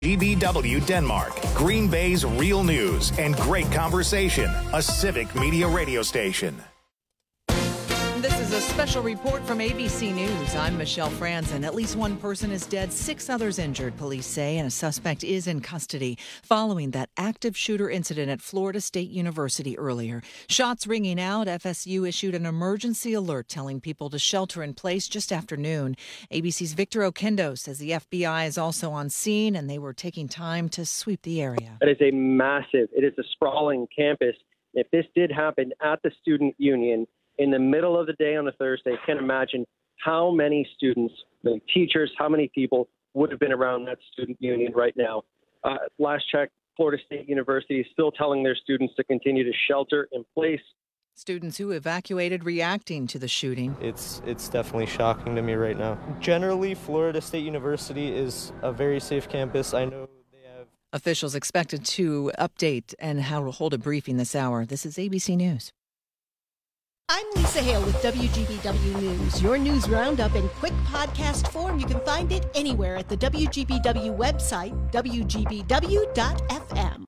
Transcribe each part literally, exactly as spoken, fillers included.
G B W Denmark, Green Bay's real news and great conversation, a civic media radio station. This is a special report from A B C News. I'm Michelle Franzen. At least one person is dead, six others injured, police say, and a suspect is in custody following that active shooter incident at Florida State University earlier. Shots ringing out, F S U issued an emergency alert telling people to shelter in place just after noon. A B C's Victor Oquendo says the F B I is also on scene and they were taking time to sweep the area. It is a massive, it is a sprawling campus. If this did happen at the student union, in the middle of the day on a Thursday, can't imagine how many students, the teachers, how many people would have been around that student union right now. Uh, last check, Florida State University is still telling their students to continue to shelter in place. Students who evacuated reacting to the shooting. It's it's definitely shocking to me right now. Generally, Florida State University is a very safe campus. I know they have... Officials expected to update and how to hold a briefing this hour. This is A B C News. I'm Lisa Hale with W G B W News. Your news roundup in quick podcast form. You can find it anywhere at the W G B W website, W G B W dot F M.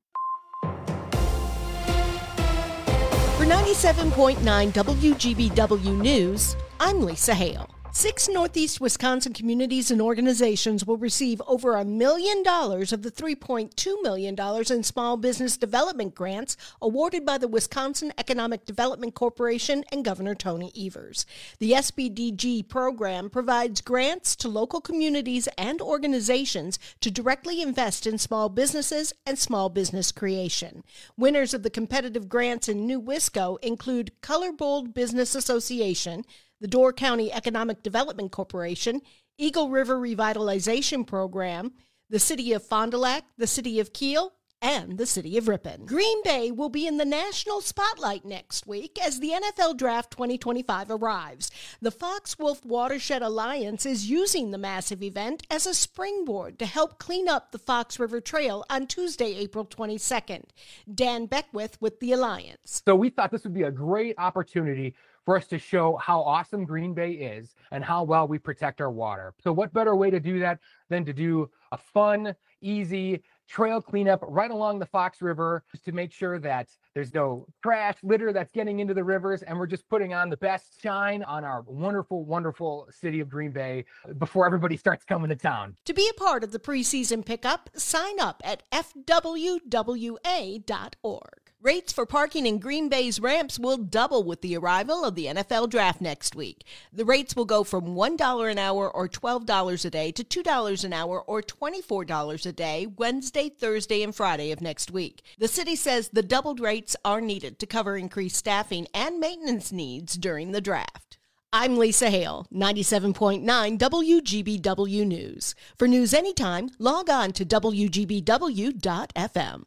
For ninety-seven point nine W G B W News, I'm Lisa Hale. Six Northeast Wisconsin communities and organizations will receive over a million dollars of the three point two million dollars in small business development grants awarded by the Wisconsin Economic Development Corporation and Governor Tony Evers. The S B D G program provides grants to local communities and organizations to directly invest in small businesses and small business creation. Winners of the competitive grants in New Wisco include Colorbold Business Association, the Door County Economic Development Corporation, Eagle River Revitalization Program, the City of Fond du Lac, the City of Kiel, and the City of Ripon. Green Bay will be in the national spotlight next week as the N F L Draft twenty twenty-five arrives. The Fox Wolf Watershed Alliance is using the massive event as a springboard to help clean up the Fox River Trail on Tuesday, April twenty-second. Dan Beckwith with the Alliance. So we thought this would be a great opportunity for us to show how awesome Green Bay is and how well we protect our water. So what better way to do that than to do a fun, easy trail cleanup right along the Fox River just to make sure that there's no trash, litter that's getting into the rivers, and we're just putting on the best shine on our wonderful, wonderful city of Green Bay before everybody starts coming to town. To be a part of the preseason pickup, sign up at F W W A dot org. Rates for parking in Green Bay's ramps will double with the arrival of the N F L Draft next week. The rates will go from one dollar an hour or twelve dollars a day to two dollars an hour or twenty-four dollars a day Wednesday, Thursday, and Friday of next week. The city says the doubled rates are needed to cover increased staffing and maintenance needs during the draft. I'm Lisa Hale, ninety-seven point nine W G B W News. For news anytime, log on to W G B W dot F M.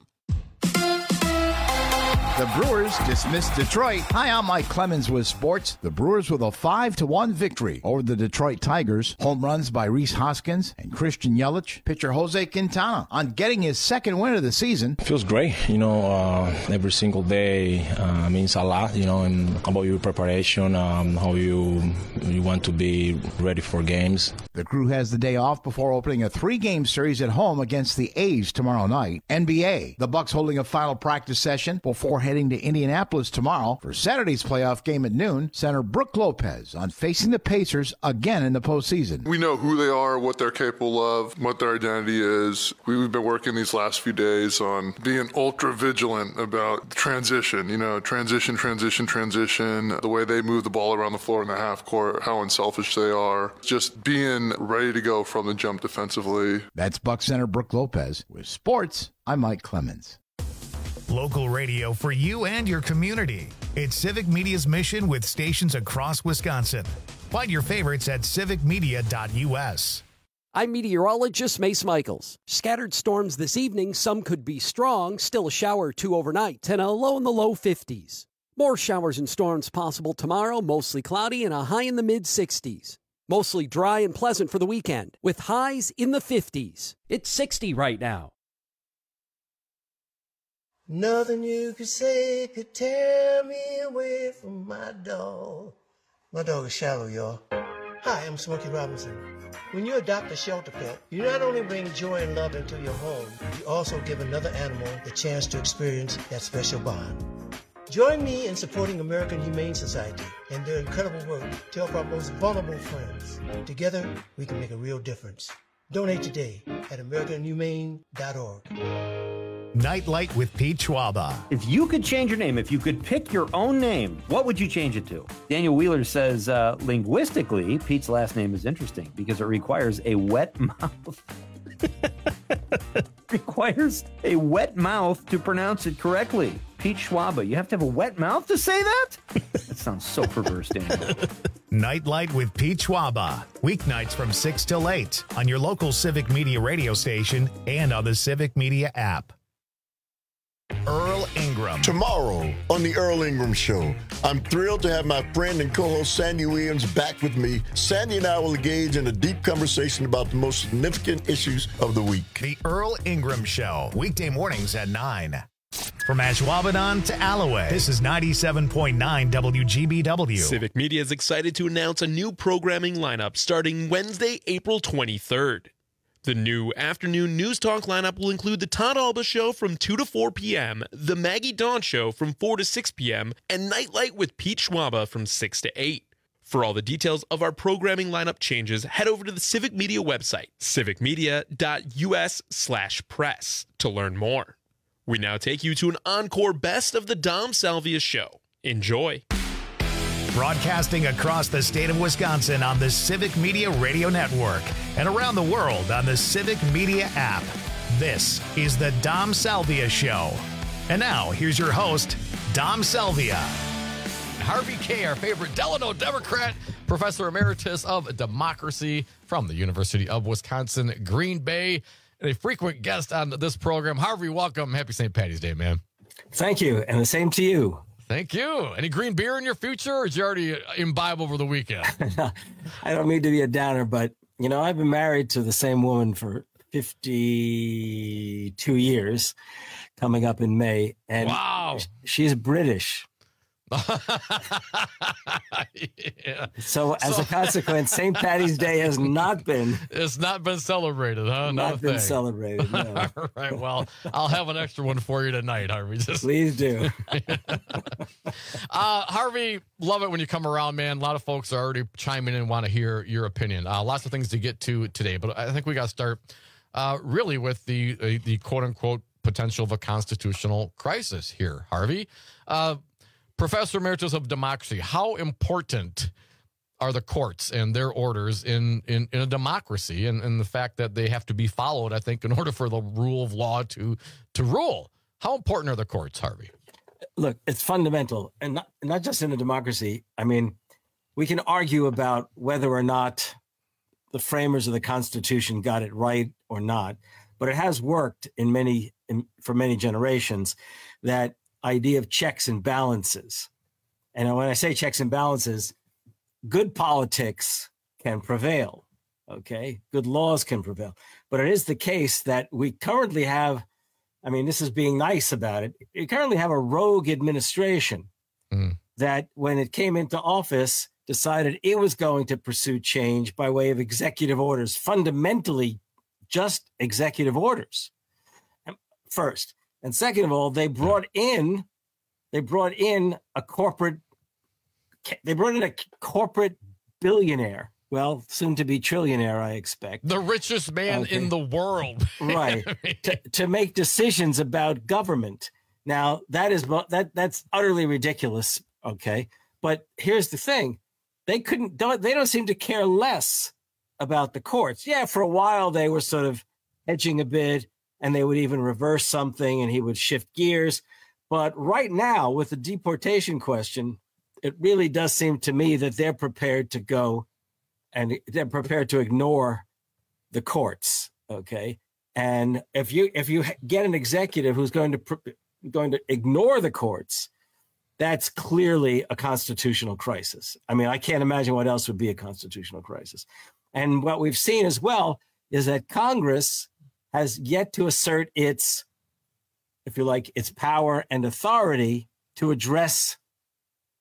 The Brewers dismissed Detroit. Hi, I'm Mike Clemens with sports. The Brewers with a five to one victory over the Detroit Tigers. Home runs by Rhys Hoskins and Christian Yelich. Pitcher Jose Quintana on getting his second win of the season. It feels great. You know, uh, every single day uh, means a lot, you know, and about your preparation, um, how you, you want to be ready for games. The crew has the day off before opening a three-game series at home against the A's tomorrow night. N B A, the Bucks holding a final practice session before heading to Indianapolis tomorrow for Saturday's playoff game at noon. Center Brooke Lopez on facing the Pacers again in the postseason. We know who they are, what they're capable of, what their identity is. We've been working these last few days on being ultra vigilant about transition, you know, transition, transition, transition, the way they move the ball around the floor in the half court, how unselfish they are, just being ready to go from the jump defensively. That's Bucks center Brooke Lopez. With sports, I'm Mike Clemens. Local radio for you and your community. It's Civic Media's mission with stations across Wisconsin. Find your favorites at civic media dot U S. I'm meteorologist Mace Michaels. Scattered storms this evening. Some could be strong. Still a shower or two overnight and a low in the low fifties. More showers and storms possible tomorrow. Mostly cloudy and a high in the mid sixties. Mostly dry and pleasant for the weekend with highs in the fifties. It's sixty right now. Nothing you could say could tear me away from my dog. My dog is shallow, y'all. Hi, I'm Smokey Robinson. When you adopt a shelter pet, you not only bring joy and love into your home, you also give another animal the chance to experience that special bond. Join me in supporting American Humane Society and their incredible work to help our most vulnerable friends. Together, we can make a real difference. Donate today at american humane dot org. Nightlight with Pete Schwaba. If you could change your name, if you could pick your own name, what would you change it to? Daniel Wheeler says, uh, linguistically, Pete's last name is interesting because it requires a wet mouth. requires a wet mouth to pronounce it correctly. Pete Schwaba, you have to have a wet mouth to say that? That sounds so perverse, Daniel. Nightlight with Pete Schwaba. Weeknights from six till eight on your local Civic Media radio station and on the Civic Media app. Earl Ingram. Tomorrow on the Earl Ingram Show, I'm thrilled to have my friend and co-host Sandy Williams back with me. Sandy and I will engage in a deep conversation about the most significant issues of the week. The Earl Ingram Show, weekday mornings at nine. From Ashwaubenon to Alloway, this is ninety-seven point nine W G B W. Civic Media is excited to announce a new programming lineup starting Wednesday, April twenty-third. The new afternoon news talk lineup will include the Todd Alba Show from two to four p.m., the Maggie Dawn Show from four to six p.m., and Nightlight with Pete Schwaba from six to eight. For all the details of our programming lineup changes, head over to the Civic Media website, civicmedia.us slash press, to learn more. We now take you to an encore best of the Dom Salvia Show. Enjoy. Broadcasting across the state of Wisconsin on the Civic Media Radio Network and around the world on the Civic Media app. This is the Dom Salvia Show. And now, here's your host, Dom Salvia. Harvey Kaye, our favorite Delano Democrat, Professor Emeritus of Democracy from the University of Wisconsin, Green Bay, and a frequent guest on this program. Harvey, welcome. Happy Saint Patty's Day, man. Thank you, and the same to you. Thank you. Any green beer in your future, or did you already imbibe over the weekend? I don't mean to be a downer, but, you know, I've been married to the same woman for fifty-two years, coming up in May. And wow. She's British. Yeah. So as so, a consequence, Saint Patty's Day has not been. It's not been celebrated, huh? Not no been thing. celebrated. No. All right. Well, I'll have an extra one for you tonight, Harvey. Just... Please do. uh, Harvey, love it when you come around, man. A lot of folks are already chiming in and want to hear your opinion. Uh, lots of things to get to today, but I think we got to start uh, really with the uh, the quote unquote potential of a constitutional crisis here, Harvey. Uh, Professor Emeritus of Democracy, how important are the courts and their orders in, in, in a democracy, and, and the fact that they have to be followed, I think, in order for the rule of law to to rule? How important are the courts, Harvey? Look, it's fundamental, and not, not just in a democracy. I mean, we can argue about whether or not the framers of the Constitution got it right or not, but it has worked in many in, for many generations, that idea of checks and balances. And when I say checks and balances, good politics can prevail, okay? Good laws can prevail. But it is the case that we currently have, I mean, this is being nice about it, we currently have a rogue administration mm. that when it came into office decided it was going to pursue change by way of executive orders, fundamentally just executive orders, first. And second of all, they brought in, they brought in a corporate, they brought in a corporate billionaire. Well, soon to be trillionaire, I expect. The richest man okay. in the world. Right. to, to make decisions about government. Now, that is that that's utterly ridiculous. Okay. But here's the thing. They couldn't, don't, they don't seem to care less about the courts. Yeah, for a while, they were sort of hedging a bit, and they would even reverse something and he would shift gears. But right now, with the deportation question, it really does seem to me that they're prepared to go and they're prepared to ignore the courts. Okay. And if you if you get an executive who's going to going to ignore the courts, that's clearly a constitutional crisis. I mean, I can't imagine what else would be a constitutional crisis. And what we've seen as well is that Congress has yet to assert its, if you like, its power and authority to address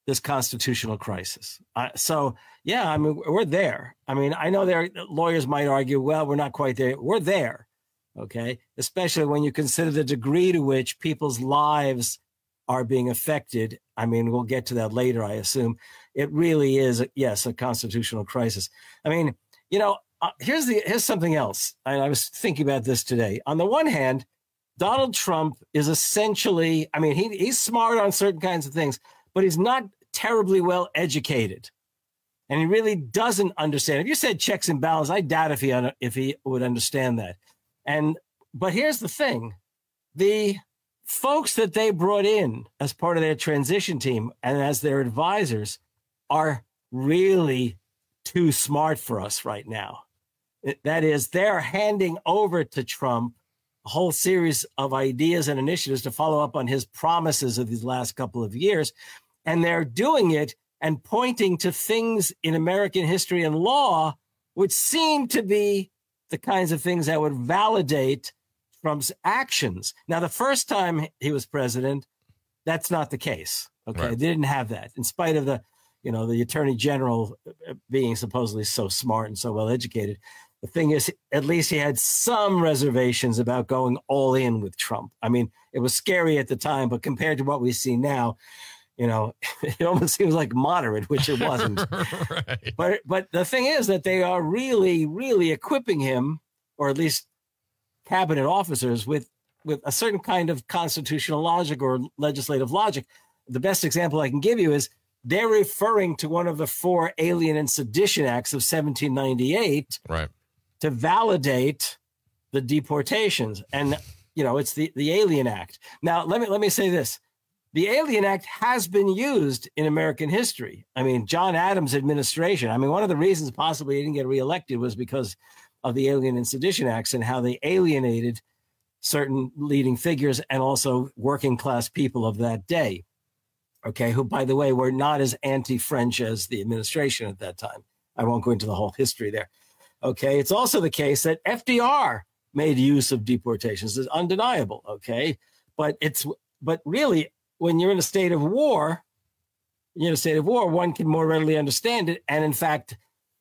this constitutional crisis. Uh, so, yeah, I mean, we're there. I mean, I know there lawyers might argue, well, we're not quite there. We're there, okay? Especially when you consider the degree to which people's lives are being affected. I mean, we'll get to that later, I assume. It really is, yes, a constitutional crisis. I mean, you know, uh, here's the here's something else. I, I was thinking about this today. On the one hand, Donald Trump is essentially, I mean, he he's smart on certain kinds of things, but he's not terribly well educated. And he really doesn't understand. If you said checks and balances, I doubt if he if he would understand that. And but here's the thing. The folks that they brought in as part of their transition team and as their advisors are really too smart for us right now. That is, they're handing over to Trump a whole series of ideas and initiatives to follow up on his promises of these last couple of years. And they're doing it and pointing to things in American history and law, which seem to be the kinds of things that would validate Trump's actions. Now, the first time he was president, that's not the case. Okay. Right. They didn't have that, in spite of the, you know, the attorney general being supposedly so smart and so well educated. The thing is, at least he had some reservations about going all in with Trump. I mean, it was scary at the time, but compared to what we see now, you know, it almost seems like moderate, which it wasn't. Right. But but the thing is that they are really, really equipping him, or at least cabinet officers, with with a certain kind of constitutional logic or legislative logic. The best example I can give you is they're referring to one of the four Alien and Sedition Acts of seventeen ninety-eight, right, to validate the deportations. And, you know, it's the, the Alien Act. Now, let me let me say this. The Alien Act has been used in American history. I mean, John Adams' administration, I mean, one of the reasons possibly he didn't get reelected was because of the Alien and Sedition Acts and how they alienated certain leading figures and also working class people of that day. Okay, who, by the way, were not as anti-French as the administration at that time. I won't go into the whole history there. Okay, it's also the case that F D R made use of deportations. It's undeniable, okay? But it's but really, when you're in a state of war, you're in a state of war, one can more readily understand it. And in fact,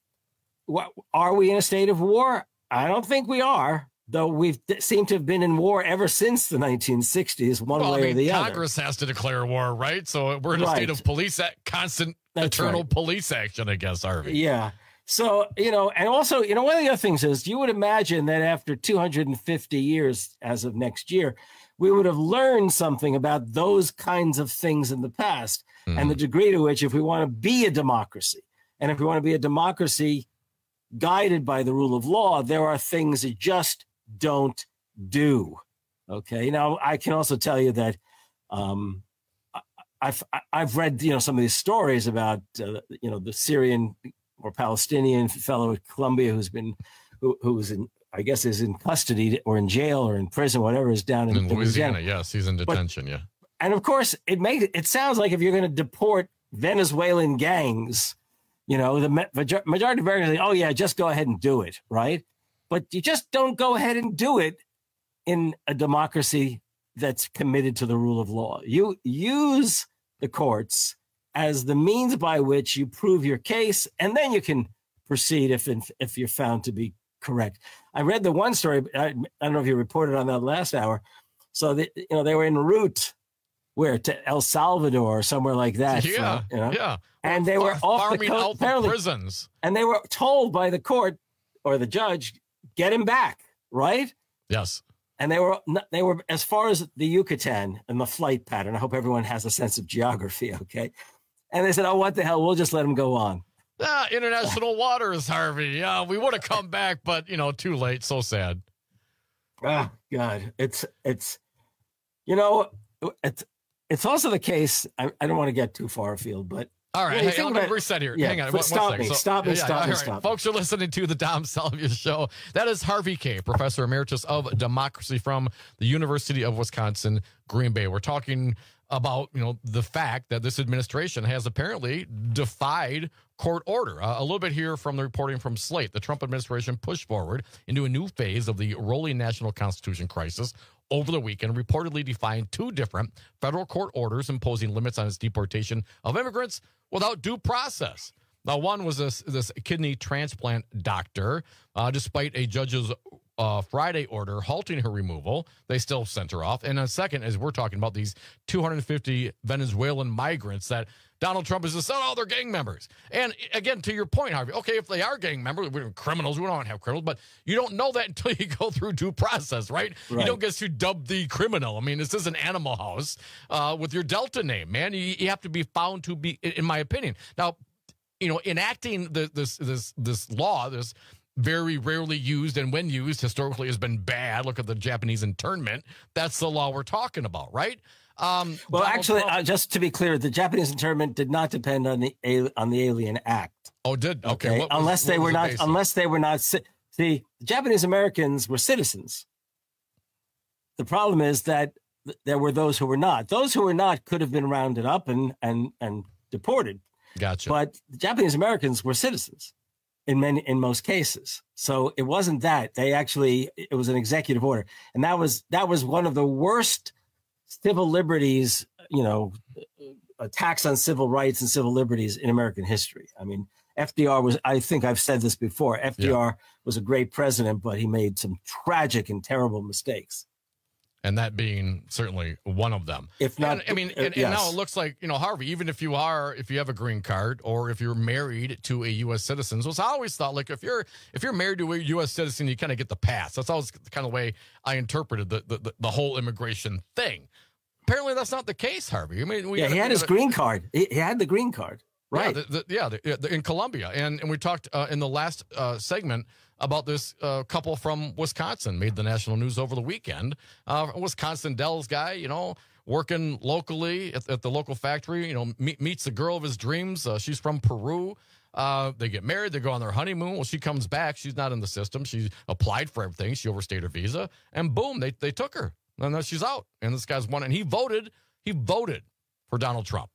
what, are we in a state of war? I don't think we are, though we've seemed to have been in war ever since the nineteen sixties, one well, way I mean, or the other. Congress has to declare war, right? So we're in a right. state of police, constant, That's eternal right. police action, I guess, Harvey. Yeah. So, you know, and also, you know, one of the other things is you would imagine that after two hundred fifty years, as of next year, we would have learned something about those kinds of things in the past mm. and the degree to which, if we want to be a democracy, and if we want to be a democracy guided by the rule of law, there are things that just don't do. Okay. Now, I can also tell you that um, I've I've read, you know, some of these stories about, uh, you know, the Syrian or Palestinian fellow at Columbia who's been who who's in, I guess, is in custody or in jail or in prison, whatever is down in, in Louisiana. Louisiana. Yes, he's in detention. But, yeah. And of course, it makes it sounds like if you're going to deport Venezuelan gangs, you know, the majority of Americans say, oh, yeah, just go ahead and do it. Right. But you just don't go ahead and do it in a democracy that's committed to the rule of law. You use the courts as the means by which you prove your case, and then you can proceed if if you're found to be correct. I read the one story. I, I don't know if you reported on that last hour. So they, you know, they were en route where to El Salvador or somewhere like that. Yeah, for, you know? yeah. And they Far, were off the farming coast, out apparently, the prisons, and they were told by the court or the judge, get him back, right? Yes. And they were they were as far as the Yucatan and the flight pattern. I hope everyone has a sense of geography, okay? And they said, oh, what the hell? We'll just let him go on. Ah, international waters, Harvey. Yeah, we would have come back, but, you know, too late. So sad. Oh, God. It's, it's, you know, it's, it's also the case. I, I don't want to get too far afield, but. All right, yeah, hey, let me reset here. Yeah, Hang on. One, stop, one me, so, stop me, yeah, stop yeah, me, right. stop me. Folks, you're listening to the Dom Salvia Show. That is Harvey Kaye, Professor Emeritus of Democracy from the University of Wisconsin, Green Bay. We're talking about, you know, the fact that this administration has apparently defied court order. Uh, a little bit here from the reporting from Slate. The Trump administration pushed forward into a new phase of the rolling national constitution crisis over the weekend, reportedly defying two different federal court orders imposing limits on its deportation of immigrants without due process. Now, one was this, this kidney transplant doctor. Uh, despite a judge's uh, Friday order halting her removal, they still sent her off. And a second, as we're talking about these two hundred fifty Venezuelan migrants that Donald Trump has just said, oh, they're gang members. And again, to your point, Harvey, okay, if they are gang members, we're criminals, we don't have criminals, but you don't know that until you go through due process, right? right. You don't get to dub the criminal. I mean, this is an Animal House uh, with your Delta name, man. You, you have to be found to be, in my opinion. Now, you know, enacting the, this this this law, this very rarely used, and when used historically has been bad. Look at the Japanese internment. That's the law we're talking about, right? Um, well, Donald actually, Trump, uh, just to be clear, the Japanese internment did not depend on the on the Alien Act. Oh, did okay? okay? What was, unless they what were not, basis? unless they were not. See, the Japanese Americans were citizens. The problem is that th- there were those who were not. Those who were not could have been rounded up and and and deported. Gotcha. But the Japanese Americans were citizens in many, in most cases. So it wasn't that. They actually, it was an executive order. And that was, that was one of the worst civil liberties, you know, attacks on civil rights and civil liberties in American history. I mean, F D R was, I think I've said this before, F D R yeah. was a great president, but he made some tragic and terrible mistakes. And that being certainly one of them. If not, and, I mean, and, yes. and now it looks like, you know, Harvey, even if you are, if you have a green card or if you're married to a U S citizen, so I always thought, like, if you're if you're married to a U S citizen, you kind of get the pass. That's always the kind of way I interpreted the the, the whole immigration thing. Apparently, that's not the case, Harvey. I mean, we yeah, gotta, he had his gotta, green card. He, he had the green card, right? Yeah, the, the, yeah, the, the, in Colombia, and and we talked uh, in the last uh, segment about this uh, couple from Wisconsin, made the national news over the weekend. Uh, Wisconsin Dells guy, you know, working locally at, at the local factory, you know, meet, meets the girl of his dreams. Uh, she's from Peru. Uh, they get married. They go on their honeymoon. Well, she comes back. She's not in the system. She applied for everything. She overstayed her visa. And boom, they, they took her. And then she's out. And this guy's won. And he voted. He voted for Donald Trump.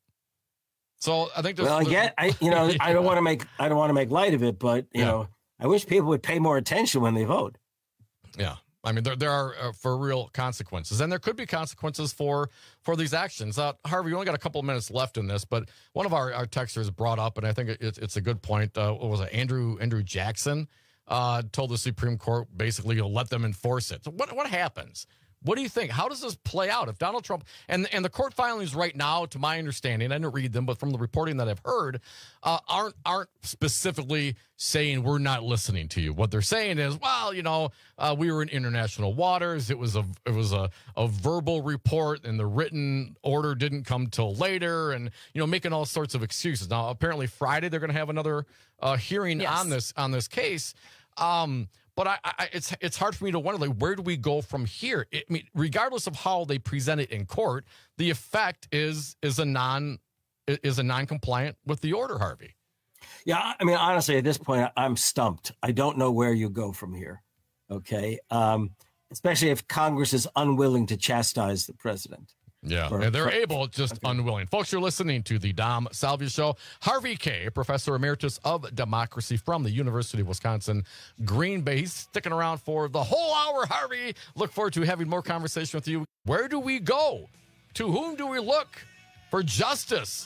So I think there's... Well, again, I, you know, I don't want to make I don't want to make light of it, but, you yeah. know, I wish people would pay more attention when they vote. Yeah. I mean, there there are uh, for real consequences, and there could be consequences for for these actions. Uh, Harvey, we only got a couple of minutes left in this, but one of our, our texters brought up, and I think it, it's a good point. Uh, what was it? Andrew Andrew Jackson uh, told the Supreme Court basically to let them enforce it. So what what happens? What do you think? How does this play out if Donald Trump and and the court filings right now, to my understanding, I didn't read them, but from the reporting that I've heard, uh, aren't aren't specifically saying we're not listening to you. What they're saying is, well, you know, uh, we were in international waters. It was a it was a, a verbal report, and the written order didn't come till later, and you know, making all sorts of excuses. Now, apparently, Friday they're going to have another uh, hearing yes. on this on this case. Um, But I, I, it's it's hard for me to wonder, like, where do we go from here? It, I mean, regardless of how they present it in court, the effect is is a non is a non-compliant with the order, Harvey. Yeah, I mean, honestly, at this point, I'm stumped. I don't know where you go from here. Okay, um, especially if Congress is unwilling to chastise the president. Yeah, Or, and they're or, able, just okay. unwilling. Folks, you're listening to the Dom Salvia Show. Harvey Kaye, Professor Emeritus of Democracy from the University of Wisconsin, Green Bay. He's sticking around for the whole hour, Harvey. Look forward to having more conversation with you. Where do we go? To whom do we look for justice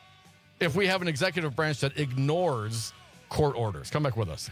if we have an executive branch that ignores court orders? Come back with us.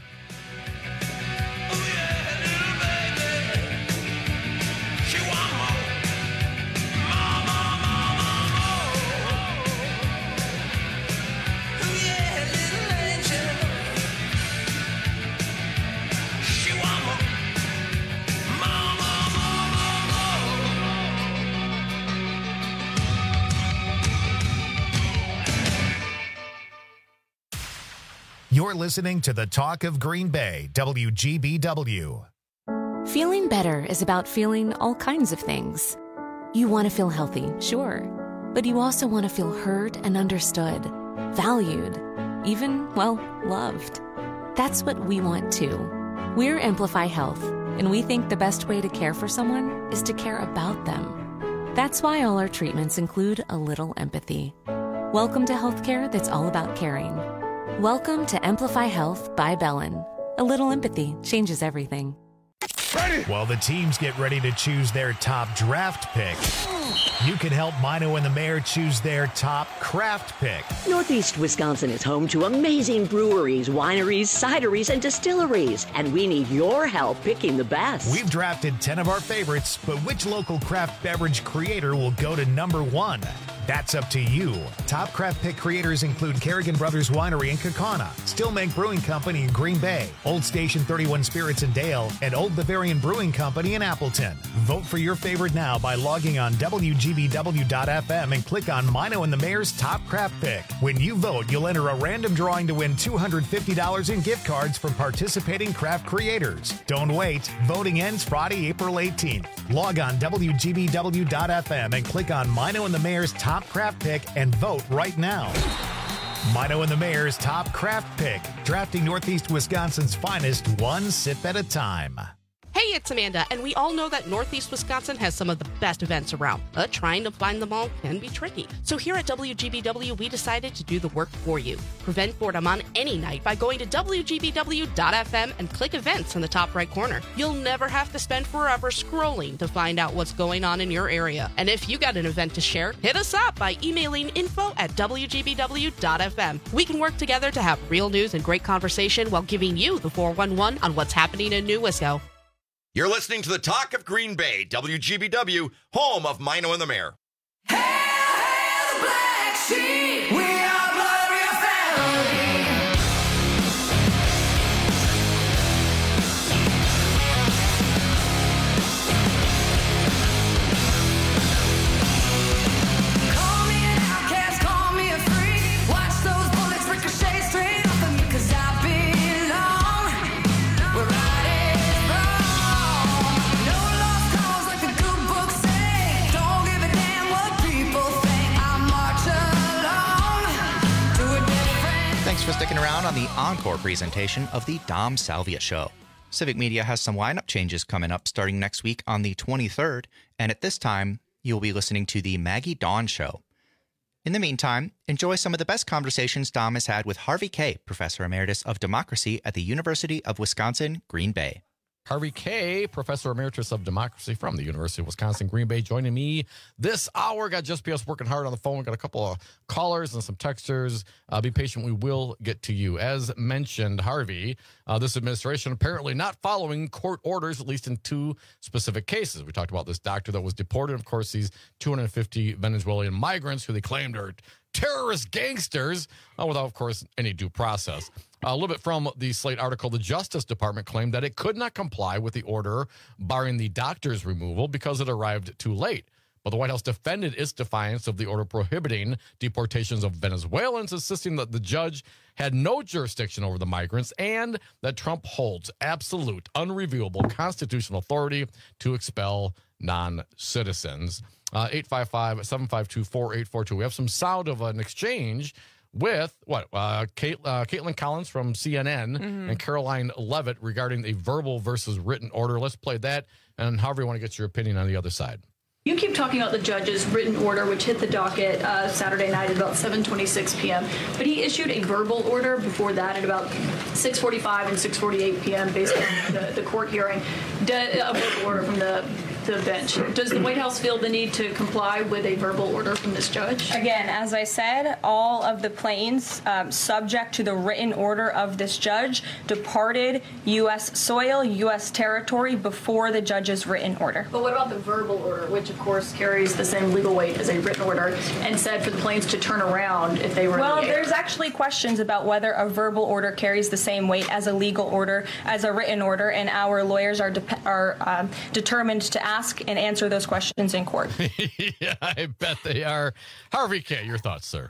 You're listening to the Talk of Green Bay, W G B W. Feeling better is about feeling all kinds of things. You want to feel healthy, sure, but you also want to feel heard and understood, valued, even, well, loved. That's what we want too. We're Amplify Health, and we think the best way to care for someone is to care about them. That's why all our treatments include a little empathy. Welcome to healthcare that's all about caring. Welcome to Amplify Health by Bellin. A little empathy changes everything. Ready. While the teams get ready to choose their top draft pick, you can help Mino and the Mayor choose their top craft pick. Northeast Wisconsin is home to amazing breweries, wineries, cideries, and distilleries, and we need your help picking the best. We've drafted ten of our favorites, but which local craft beverage creator will go to number one? That's up to you. Top craft pick creators include Kerrigan Brothers Winery in Kaukauna, Stillmank Brewing Company in Green Bay, Old Station thirty-one Spirits in Dale, and Old Bavarian Brewing Company in Appleton. Vote for your favorite now by logging on W G B W dot F M and click on Mino and the Mayor's Top Craft Pick. When you vote, you'll enter a random drawing to win two hundred fifty dollars in gift cards from participating craft creators. Don't wait. Voting ends Friday, April eighteenth. Log on W G B W dot F M and click on Mino and the Mayor's Top Craft Pick and vote right now. Mino and the Mayor's Top Craft Pick, drafting Northeast Wisconsin's finest one sip at a time. Hey, it's Amanda, and we all know that Northeast Wisconsin has some of the best events around, but trying to find them all can be tricky. So here at W G B W, we decided to do the work for you. Prevent boredom on any night by going to W G B W dot F M and click events in the top right corner. You'll never have to spend forever scrolling to find out what's going on in your area. And if you got an event to share, hit us up by emailing info at W G B W dot F M. We can work together to have real news and great conversation while giving you the four one one on what's happening in New Wisco. You're listening to the Talk of Green Bay, W G B W, home of Mino and the Mayor. Hail, hail the black sheep, we are glory of family. Call me an outcast, call me a freak, watch those bullets ricochet straight off of me, cause I belong where I Thanks for sticking around on the encore presentation of the Dom Salvia Show. Civic Media has some lineup changes coming up starting next week on the twenty-third, and at this time, you'll be listening to the Maggie Dawn Show. In the meantime, enjoy some of the best conversations Dom has had with Harvey Kaye, Professor Emeritus of Democracy at the University of Wisconsin, Green Bay. Harvey Kaye, Professor Emeritus of Democracy from the University of Wisconsin, Green Bay, joining me this hour. Got Just P S working hard on the phone. Got a couple of callers and some texters. Uh, be patient. We will get to you. As mentioned, Harvey, uh, this administration apparently not following court orders, at least in two specific cases. We talked about this doctor that was deported. Of course, these two hundred fifty Venezuelan migrants who they claimed are terrorist gangsters, uh, without, of course, any due process. Uh, a little bit from the Slate article, the Justice Department claimed that it could not comply with the order barring the doctor's removal because it arrived too late. But the White House defended its defiance of the order prohibiting deportations of Venezuelans, insisting that the judge had no jurisdiction over the migrants and that Trump holds absolute, unreviewable constitutional authority to expel non-citizens. Uh, eight five five, seven five two, four eight four two. We have some sound of an exchange with what uh, Kate, uh, Caitlin Collins from C N N mm-hmm. and Caroline Levitt regarding a verbal versus written order. Let's play that, and however you want to get your opinion on the other side. You keep talking about the judge's written order, which hit the docket uh, Saturday night at about seven twenty-six p.m., but he issued a verbal order before that at about six forty-five and six forty-eight p.m. based on the, the court hearing, a verbal order from the the bench. Does the White House feel the need to comply with a verbal order from this judge? Again, as I said, all of the planes um, subject to the written order of this judge departed U S soil, U S territory before the judge's written order. But what about the verbal order, which of course carries the same legal weight as a written order, and said for the planes to turn around if they were well, in the air? There's actually questions about whether a verbal order carries the same weight as a legal order, as a written order, and our lawyers are de- are um, determined to ask and answer those questions in court. Yeah, I bet they are. Harvey Kaye, your thoughts, sir?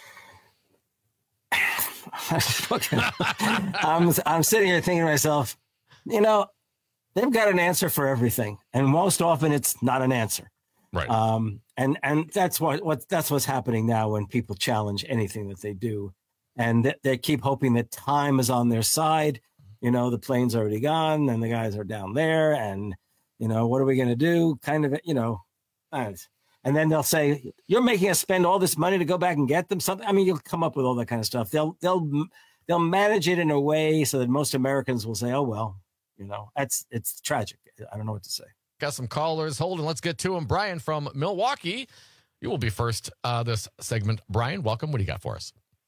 I'm, I'm sitting here thinking to myself, you know, they've got an answer for everything, and most often it's not an answer. Right. Um, and and that's what what that's what's happening now when people challenge anything that they do, and they, they keep hoping that time is on their side. You know, the plane's already gone, and the guys are down there, and you know, what are we going to do? Kind of, you know, uh, And then they'll say, you're making us spend all this money to go back and get them something. I mean, you'll come up with all that kind of stuff. They'll they'll they'll manage it in a way so that most Americans will say, oh, well, you know, that's it's tragic. I don't know what to say. Got some callers holding. Let's get to them. Brian from Milwaukee. You will be first uh, this segment. Brian, welcome. What do you got for us?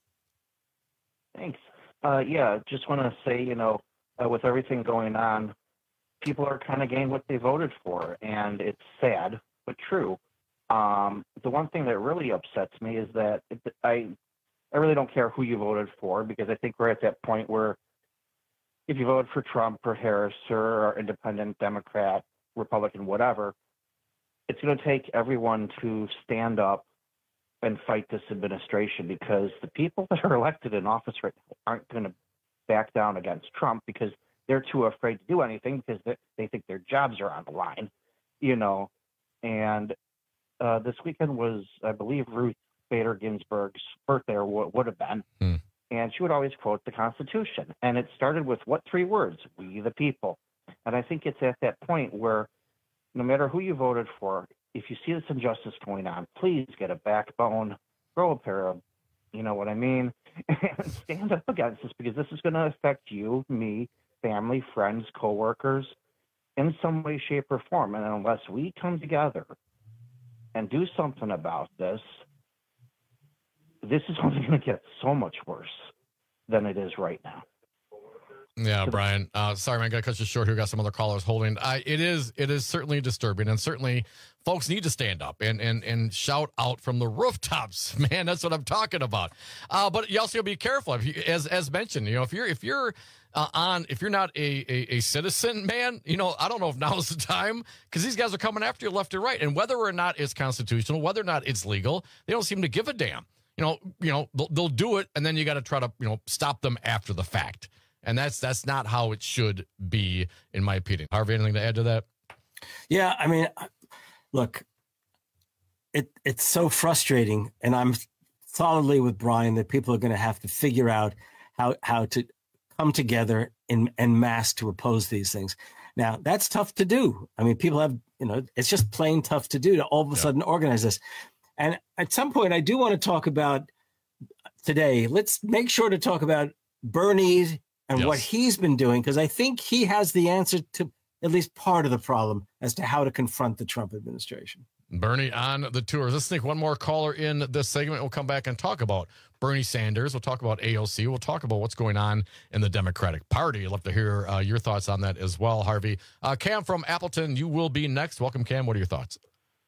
Thanks. Uh, yeah, just want to say, you know, uh, with everything going on, people are kind of getting what they voted for, and it's sad, but true. Um, the one thing that really upsets me is that it, I, I really don't care who you voted for, because I think we're at that point where if you voted for Trump or Harris or, or independent, Democrat, Republican, whatever, it's going to take everyone to stand up and fight this administration, because the people that are elected in office right now aren't going to back down against Trump because they're too afraid to do anything because they, they think their jobs are on the line, you know. And uh, this weekend was, I believe, Ruth Bader Ginsburg's birthday, or what would have been. Hmm. And she would always quote the Constitution. And it started with what three words? We the people. And I think it's at that point where no matter who you voted for, if you see this injustice going on, please get a backbone, grow a pair of, you know what I mean, and stand up against this, because this is going to affect you, me, family, friends, coworkers in some way, shape, or form. And unless we come together and do something about this, this is only going to get so much worse than it is right now. Yeah, Brian. Uh, sorry, man, I got to cut you short here. Got some other callers holding. I, it is, it is certainly disturbing, and certainly folks need to stand up and and and shout out from the rooftops. Man, that's what I'm talking about. Uh, but you also be careful, if you, as as mentioned. You know, if you're if you're uh, on, if you're not a, a a citizen, man, you know, I don't know if now is the time, because these guys are coming after you left and right, and whether or not it's constitutional, whether or not it's legal, they don't seem to give a damn. You know, you know, they'll, they'll do it, and then you got to try to you know stop them after the fact. And that's that's not how it should be, in my opinion. Harvey, anything to add to that? Yeah, I mean, look, it it's so frustrating, and I'm solidly with Brian that people are going to have to figure out how how to come together in en masse to oppose these things. Now, that's tough to do. I mean, people have, you know, it's just plain tough to do to all of a yeah. sudden organize this. And at some point, I do want to talk about today. Let's make sure to talk about Bernie and yes. what he's been doing, because I think he has the answer to at least part of the problem as to how to confront the Trump administration. Bernie on the tours. Let's think one more caller in this segment. We'll come back and talk about Bernie Sanders. We'll talk about A O C. We'll talk about what's going on in the Democratic Party. I'd love to hear uh, your thoughts on that as well, Harvey. Uh, Cam from Appleton, you will be next. Welcome, Cam. What are your thoughts?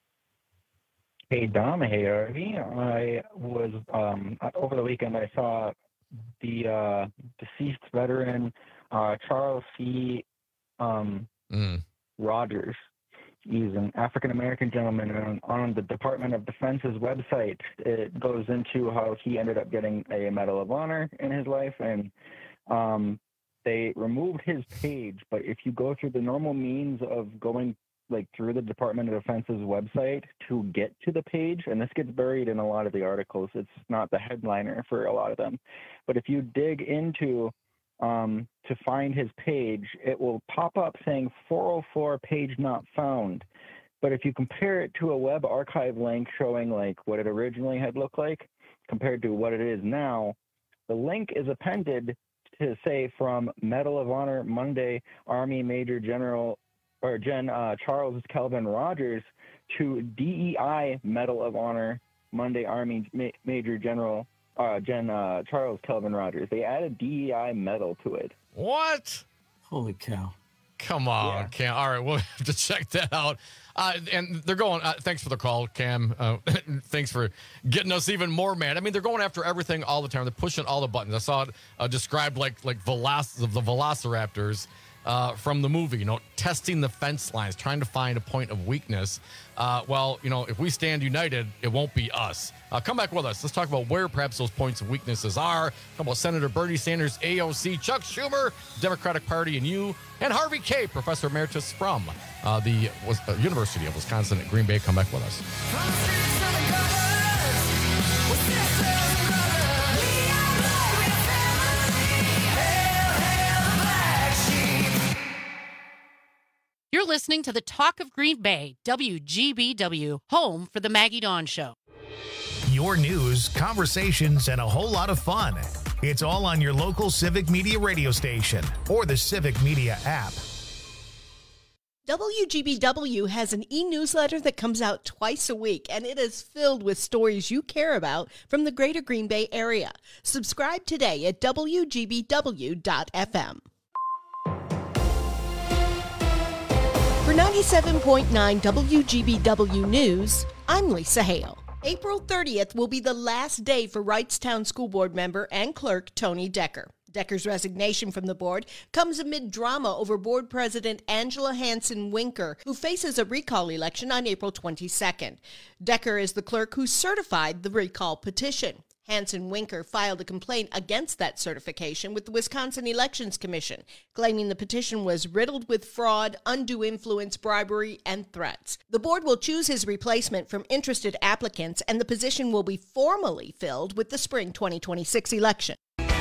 Hey, Dom. Hey, Harvey. I was, um, over the weekend, I saw the uh, deceased veteran uh, Charles C. Um, mm. Rogers. He's an African-American gentleman, and on the Department of Defense's website, it goes into how he ended up getting a Medal of Honor in his life, and um, they removed his page. But if you go through the normal means of going like through the Department of Defense's website to get to the page, and this gets buried in a lot of the articles. It's not the headliner for a lot of them. But if you dig into um, to find his page, it will pop up saying four oh four page not found. But if you compare it to a web archive link showing like what it originally had looked like compared to what it is now, the link is appended to say from Medal of Honor Monday Army Major General or Gen uh, Charles Kelvin Rogers to D E I Medal of Honor Monday Army Ma- Major General uh, Gen uh, Charles Kelvin Rogers. They added D E I medal to it. What? Holy cow. Come on, yeah. Cam. All right, we'll have to check that out. Uh, and they're going, uh, thanks for the call, Cam. Uh, thanks for getting us even more mad. I mean, they're going after everything all the time. They're pushing all the buttons. I saw it uh, described like like veloc- the velociraptors uh, from the movie, you know, testing the fence lines, trying to find a point of weakness. Uh, well, you know, if we stand united, it won't be us. Uh, come back with us. Let's talk about where perhaps those points of weaknesses are. Talk about Senator Bernie Sanders, A O C, Chuck Schumer, Democratic Party, and you, and Harvey Kaye, Professor Emeritus from uh, the uh, University of Wisconsin at Green Bay. Come back with us. You're listening to the Talk of Green Bay, W G B W, home for the Maggie Dawn Show. Your news, conversations, and a whole lot of fun. It's all on your local Civic Media radio station or the Civic Media app. W G B W has an e-newsletter that comes out twice a week, and it is filled with stories you care about from the greater Green Bay area. Subscribe today at W G B W dot F M. For ninety-seven point nine W G B W News, I'm Lisa Hale. April thirtieth will be the last day for Wrightstown School Board member and clerk Tony Decker. Decker's resignation from the board comes amid drama over board president Angela Hansen-Winker, who faces a recall election on April twenty-second. Decker is the clerk who certified the recall petition. Hansen-Winker filed a complaint against that certification with the Wisconsin Elections Commission, claiming the petition was riddled with fraud, undue influence, bribery, and threats. The board will choose his replacement from interested applicants, and the position will be formally filled with the spring twenty twenty-six election.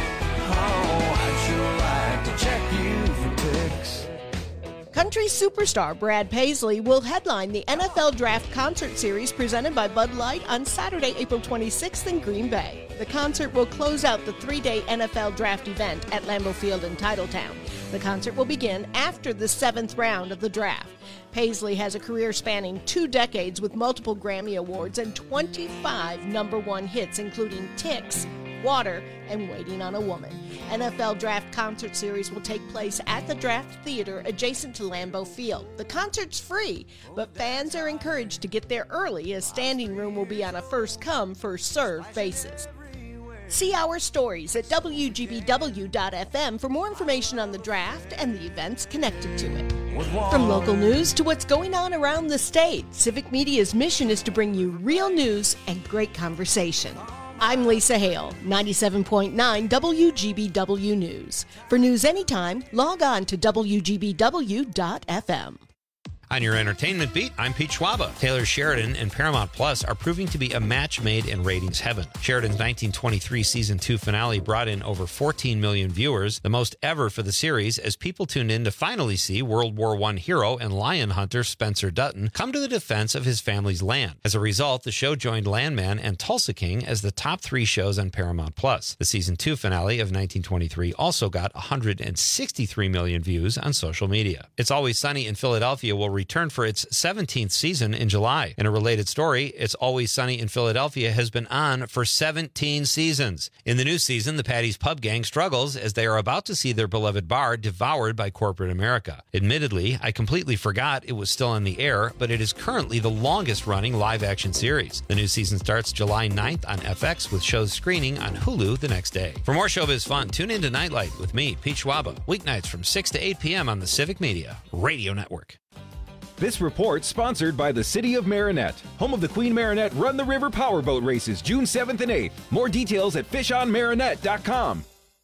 Country superstar Brad Paisley will headline the N F L Draft Concert Series presented by Bud Light on Saturday, April twenty-sixth in Green Bay. The concert will close out the three-day N F L Draft event at Lambeau Field in Titletown. The concert will begin after the seventh round of the draft. Paisley has a career spanning two decades with multiple Grammy Awards and twenty-five number one hits, including Ticks, Water, and Waiting on a Woman. N F L Draft Concert Series will take place at the Draft Theater adjacent to Lambeau Field. The concert's free, but fans are encouraged to get there early as standing room will be on a first-come, first-served basis. See our stories at W G B W dot F M for more information on the draft and the events connected to it. From local news to what's going on around the state, Civic Media's mission is to bring you real news and great conversation. I'm Lisa Hale, ninety-seven point nine W G B W News. For news anytime, log on to W G B W dot F M. On your entertainment beat, I'm Pete Schwaba. Taylor Sheridan and Paramount Plus are proving to be a match made in ratings heaven. Sheridan's nineteen twenty-three season two finale brought in over fourteen million viewers, the most ever for the series, as people tuned in to finally see World War One hero and lion hunter Spencer Dutton come to the defense of his family's land. As a result, the show joined Landman and Tulsa King as the top three shows on Paramount Plus. The season two finale of nineteen twenty-three also got one hundred sixty-three million views on social media. It's Always Sunny in Philadelphia will return for its seventeenth season in July. In a related story, It's Always Sunny in Philadelphia has been on for seventeen seasons. In the new season, the Patty's Pub Gang struggles as they are about to see their beloved bar devoured by corporate America. Admittedly, I completely forgot it was still on the air, but it is currently the longest-running live-action series. The new season starts July ninth on F X, with shows screening on Hulu the next day. For more showbiz fun, tune in to Nightlight with me, Pete Schwaba, weeknights from six to eight p.m. on the Civic Media Radio Network. This report sponsored by the City of Marinette, home of the Queen Marinette Run the River Powerboat Races, June seventh and eighth. More details at fish on marinette dot com.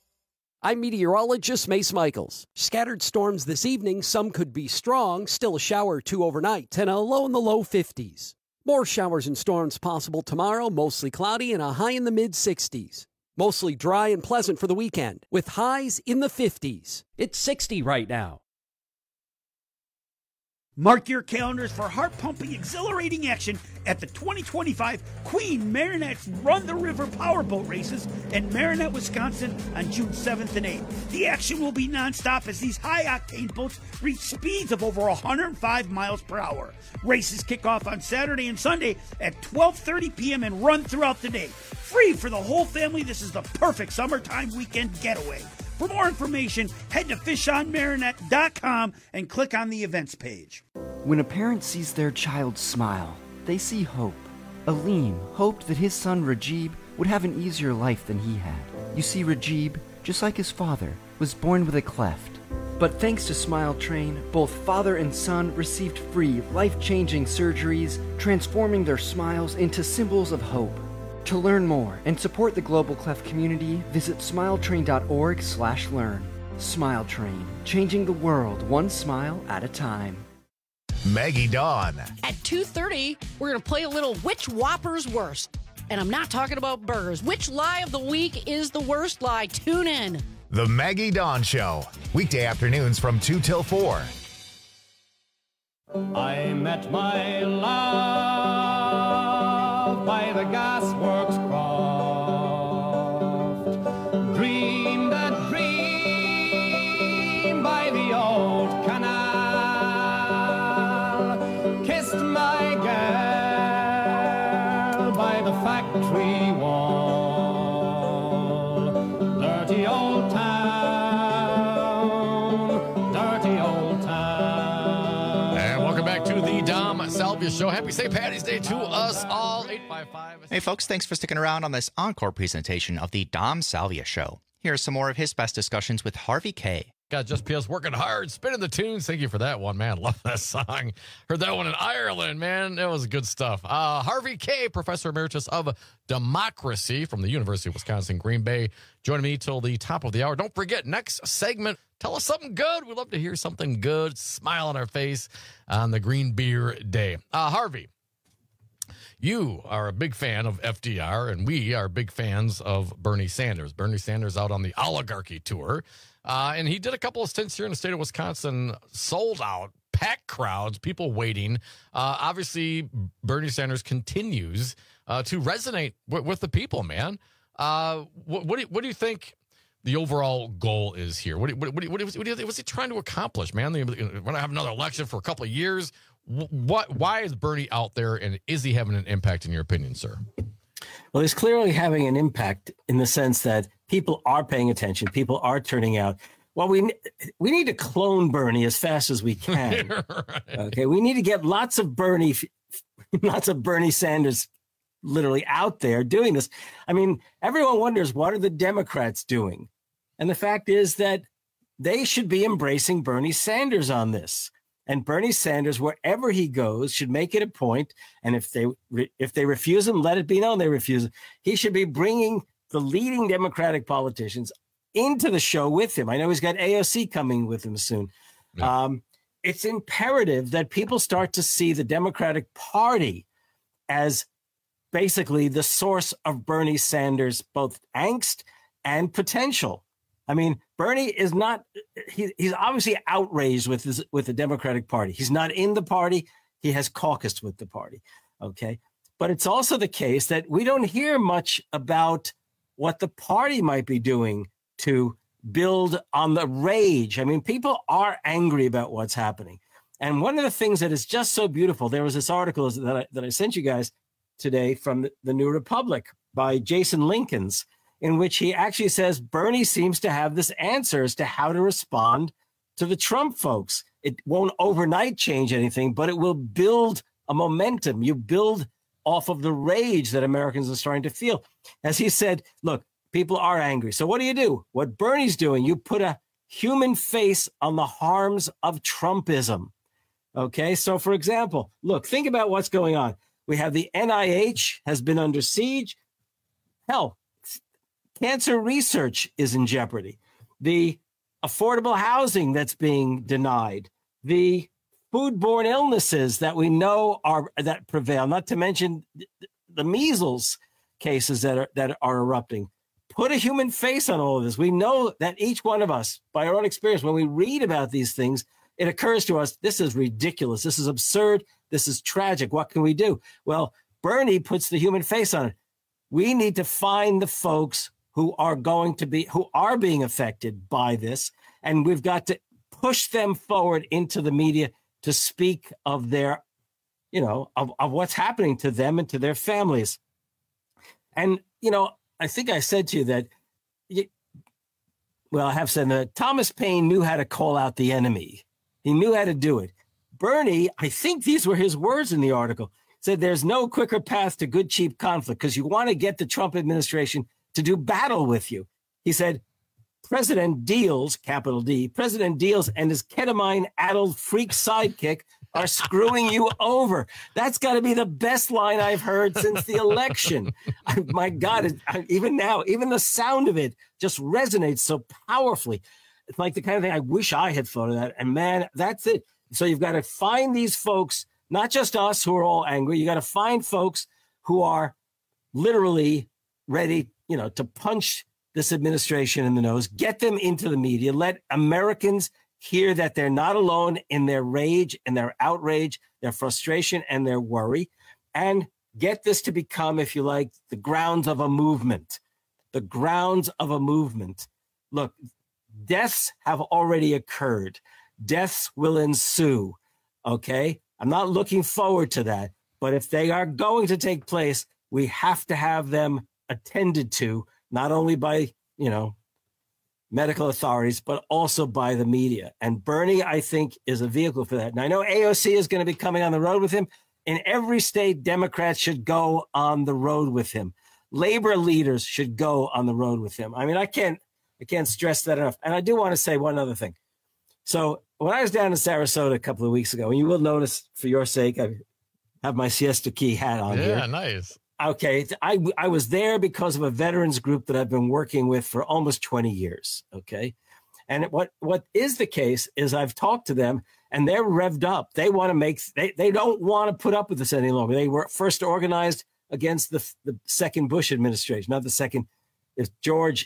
I'm meteorologist Mace Michaels. Scattered storms this evening, some could be strong, still a shower or two overnight, and a low in the low fifties. More showers and storms possible tomorrow, mostly cloudy and a high in the mid sixties. Mostly dry and pleasant for the weekend, with highs in the fifties. It's sixty right now. Mark your calendars for heart-pumping, exhilarating action at the twenty twenty-five Queen Marinette's Run the River Powerboat Races in Marinette, Wisconsin on June seventh and eighth. The action will be nonstop as these high-octane boats reach speeds of over one hundred five miles per hour. Races kick off on Saturday and Sunday at twelve thirty p.m. and run throughout the day. Free for the whole family, this is the perfect summertime weekend getaway. For more information, head to fish on marinette dot com and click on the events page. When a parent sees their child smile, they see hope. Aleem hoped that his son Rajib would have an easier life than he had. You see, Rajib, just like his father, was born with a cleft. But thanks to Smile Train, both father and son received free, life-changing surgeries, transforming their smiles into symbols of hope. To learn more and support the Global Cleft community, visit smiletrain dot org slash learn. Smile Train, changing the world one smile at a time. Maggie Dawn. At two thirty, we're going to play a little Which Whopper's Worst. And I'm not talking about burgers. Which lie of the week is the worst lie? Tune in. The Maggie Dawn Show. Weekday afternoons from two till four. I met my love by the gasworks croft, dreamed a dream by the old canal, kissed my girl by the factory wall. Dirty old town, dirty old town. And welcome back to the Dom Salvia Show. Happy Saint Patty's Day to us all. eight five five. Hey, folks, thanks for sticking around on this encore presentation of the Dom Salvia Show. Here's some more of his best discussions with Harvey Kaye. Got Just P S working hard, spinning the tunes. Thank you for that one, man. Love that song. Heard that one in Ireland, man. That was good stuff. Uh, Harvey Kaye, Professor Emeritus of Democracy from the University of Wisconsin, Green Bay, joining me till the top of the hour. Don't forget, next segment, tell us something good. We'd love to hear something good, smile on our face on the Green Beer Day. Uh, Harvey, you are a big fan of F D R, and we are big fans of Bernie Sanders. Bernie Sanders out on the oligarchy tour. Uh, and he did a couple of stints here in the state of Wisconsin, sold out, packed crowds, people waiting. Uh, obviously, Bernie Sanders continues uh, to resonate w- with the people, man. Uh, what, what, do you, what do you think the overall goal is here? What, do you- what, what, do you- what, do you- what, do you- what's he trying to accomplish, man? We're going to have another election for a couple of years. What? Why is Bernie out there, and is he having an impact, in your opinion, sir? Well, he's clearly having an impact in the sense that people are paying attention. People are turning out. Well, we we need to clone Bernie as fast as we can. Right. Okay, we need to get lots of Bernie, lots of Bernie Sanders, literally out there doing this. I mean, everyone wonders, what are the Democrats doing? And the fact is that they should be embracing Bernie Sanders on this. And Bernie Sanders, wherever he goes, should make it a point. And if they if they refuse him, let it be known they refuse him. He should be bringing the leading Democratic politicians into the show with him. I know he's got A O C coming with him soon. Yeah. Um, it's imperative that people start to see the Democratic Party as basically the source of Bernie Sanders' both angst and potential. I mean, Bernie is not, he, he's obviously outraged with his, with the Democratic Party. He's not in the party. He has caucused with the party. Okay. But it's also the case that we don't hear much about what the party might be doing to build on the rage. I mean, people are angry about what's happening. And one of the things that is just so beautiful, there was this article that I, that I sent you guys today from the, the New Republic by Jason Lincolns, in which he actually says Bernie seems to have this answer as to how to respond to the Trump folks. It won't overnight change anything, but it will build a momentum. You build off of the rage that Americans are starting to feel. As he said, look, people are angry. So what do you do? What Bernie's doing, you put a human face on the harms of Trumpism. Okay, so for example, look, think about what's going on. We have the N I H has been under siege. Hell, cancer research is in jeopardy. The affordable housing that's being denied, the foodborne illnesses that we know are that prevail, not to mention the measles cases that are that are erupting. Put a human face on all of this. We know that each one of us, by our own experience, when we read about these things, it occurs to us, this is ridiculous. This is absurd. This is tragic. What can we do? Well, Bernie puts the human face on it. We need to find the folks who are going to be, who are being affected by this. And we've got to push them forward into the media to speak of their, you know, of, of what's happening to them and to their families. And, you know, I think I said to you that, you, well, I have said that Thomas Paine knew how to call out the enemy. He knew how to do it. Bernie, I think these were his words in the article, said there's no quicker path to good, cheap conflict because you want to get the Trump administration to do battle with you. He said, President Deals, capital D, President Deals and his ketamine-addled freak sidekick are screwing you over. That's got to be the best line I've heard since the election. I, my God, it, I, even now, even the sound of it just resonates so powerfully. It's like the kind of thing I wish I had thought of that. And man, that's it. So you've got to find these folks, not just us who are all angry. You got to find folks who are literally ready, you know, to punch this administration in the nose, get them into the media, let Americans hear that they're not alone in their rage and their outrage, their frustration and their worry, and get this to become, if you like, the grounds of a movement. The grounds of a movement. Look, deaths have already occurred. Deaths will ensue, okay? I'm not looking forward to that, but if they are going to take place, we have to have them attended to, not only by, you know, medical authorities, but also by the media. And Bernie, I think, is a vehicle for that. And I know A O C is going to be coming on the road with him. In every state, Democrats should go on the road with him. Labor leaders should go on the road with him. I mean, I can't, I can't stress that enough. And I do want to say one other thing. So when I was down in Sarasota a couple of weeks ago, and you will notice for your sake, I have my Siesta Key hat on yeah, here. Yeah, nice. Okay, I, I was there because of a veterans group that I've been working with for almost twenty years, okay? And what, what is the case is I've talked to them, and they're revved up. They want to make, they, they don't want to put up with this any longer. They were first organized against the, the second Bush administration, not the second, it's George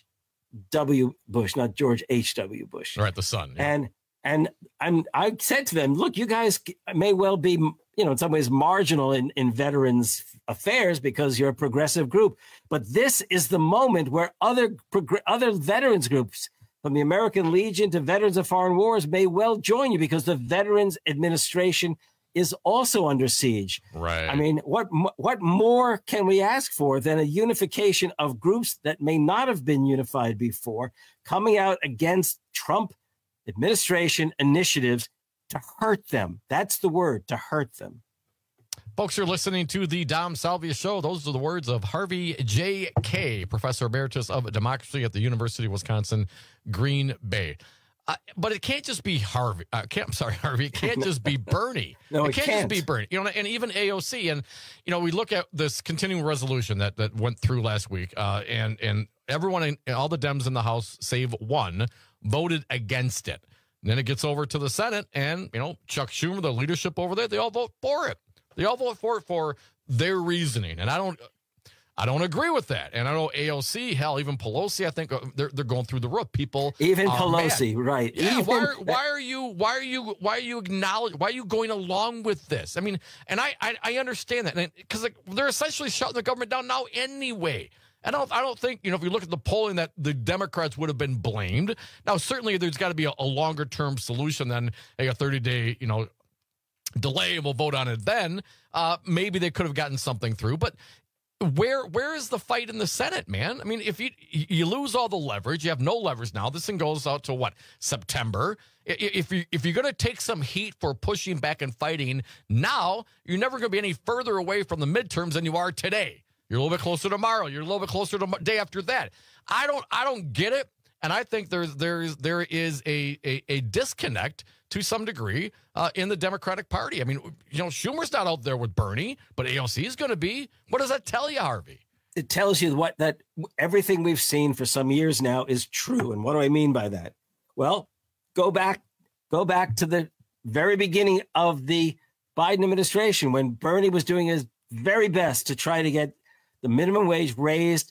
W. Bush, not George H W. Bush. Right, the son. Yeah. And and I'm, I said to them, look, you guys may well be, you know, in some ways marginal in, in veterans affairs because you're a progressive group. But this is the moment where other other veterans groups, from the American Legion to Veterans of Foreign Wars, may well join you because the Veterans Administration is also under siege. Right. I mean, what what more can we ask for than a unification of groups that may not have been unified before, coming out against Trump administration initiatives to hurt them? That's the word, to hurt them. Folks, you're listening to the Dom Salvia Show. Those are the words of Harvey J. Kaye, Professor Emeritus of Democracy at the University of Wisconsin, Green Bay. Uh, but it can't just be Harvey. Uh, can't, I'm sorry, Harvey. It can't just be Bernie. no, it, it can't, can't just be Bernie. You know, and even A O C. And you know, we look at this continuing resolution that that went through last week, uh, and and everyone, in, all the Dems in the House, save one, voted against it. And then it gets over to the Senate, and you know, Chuck Schumer, the leadership over there, they all vote for it. They all vote for it for their reasoning, and I don't. I don't agree with that. And I know A O C, hell, even Pelosi, I think they're they're going through the roof. People, even Pelosi, mad. right? Yeah. Even why, are, why are you? Why are you? Why are you acknowledge? Why are you going along with this? I mean, and I I, I understand that because like, they're essentially shutting the government down now anyway. And I don't I don't think, you know, if you look at the polling, that the Democrats would have been blamed. Now, certainly, there's got to be a, a longer term solution than hey, a thirty day, you know, delay, and we'll vote on it then. Uh, maybe they could have gotten something through, but. Where where is the fight in the Senate, man? I mean, if you you lose all the leverage, you have no leverage now. This thing goes out to what, September? If you if you're going to take some heat for pushing back and fighting now, you're never going to be any further away from the midterms than you are today. You're a little bit closer tomorrow. You're a little bit closer to the day after that. I don't I don't get it, and I think there's there's there is a a, a disconnect to some degree uh, in the Democratic Party. I mean, you know, Schumer's not out there with Bernie, but A O C is going to be. What does that tell you, Harvey? It tells you what that everything we've seen for some years now is true. And what do I mean by that? Well, go back, go back to the very beginning of the Biden administration when Bernie was doing his very best to try to get the minimum wage raised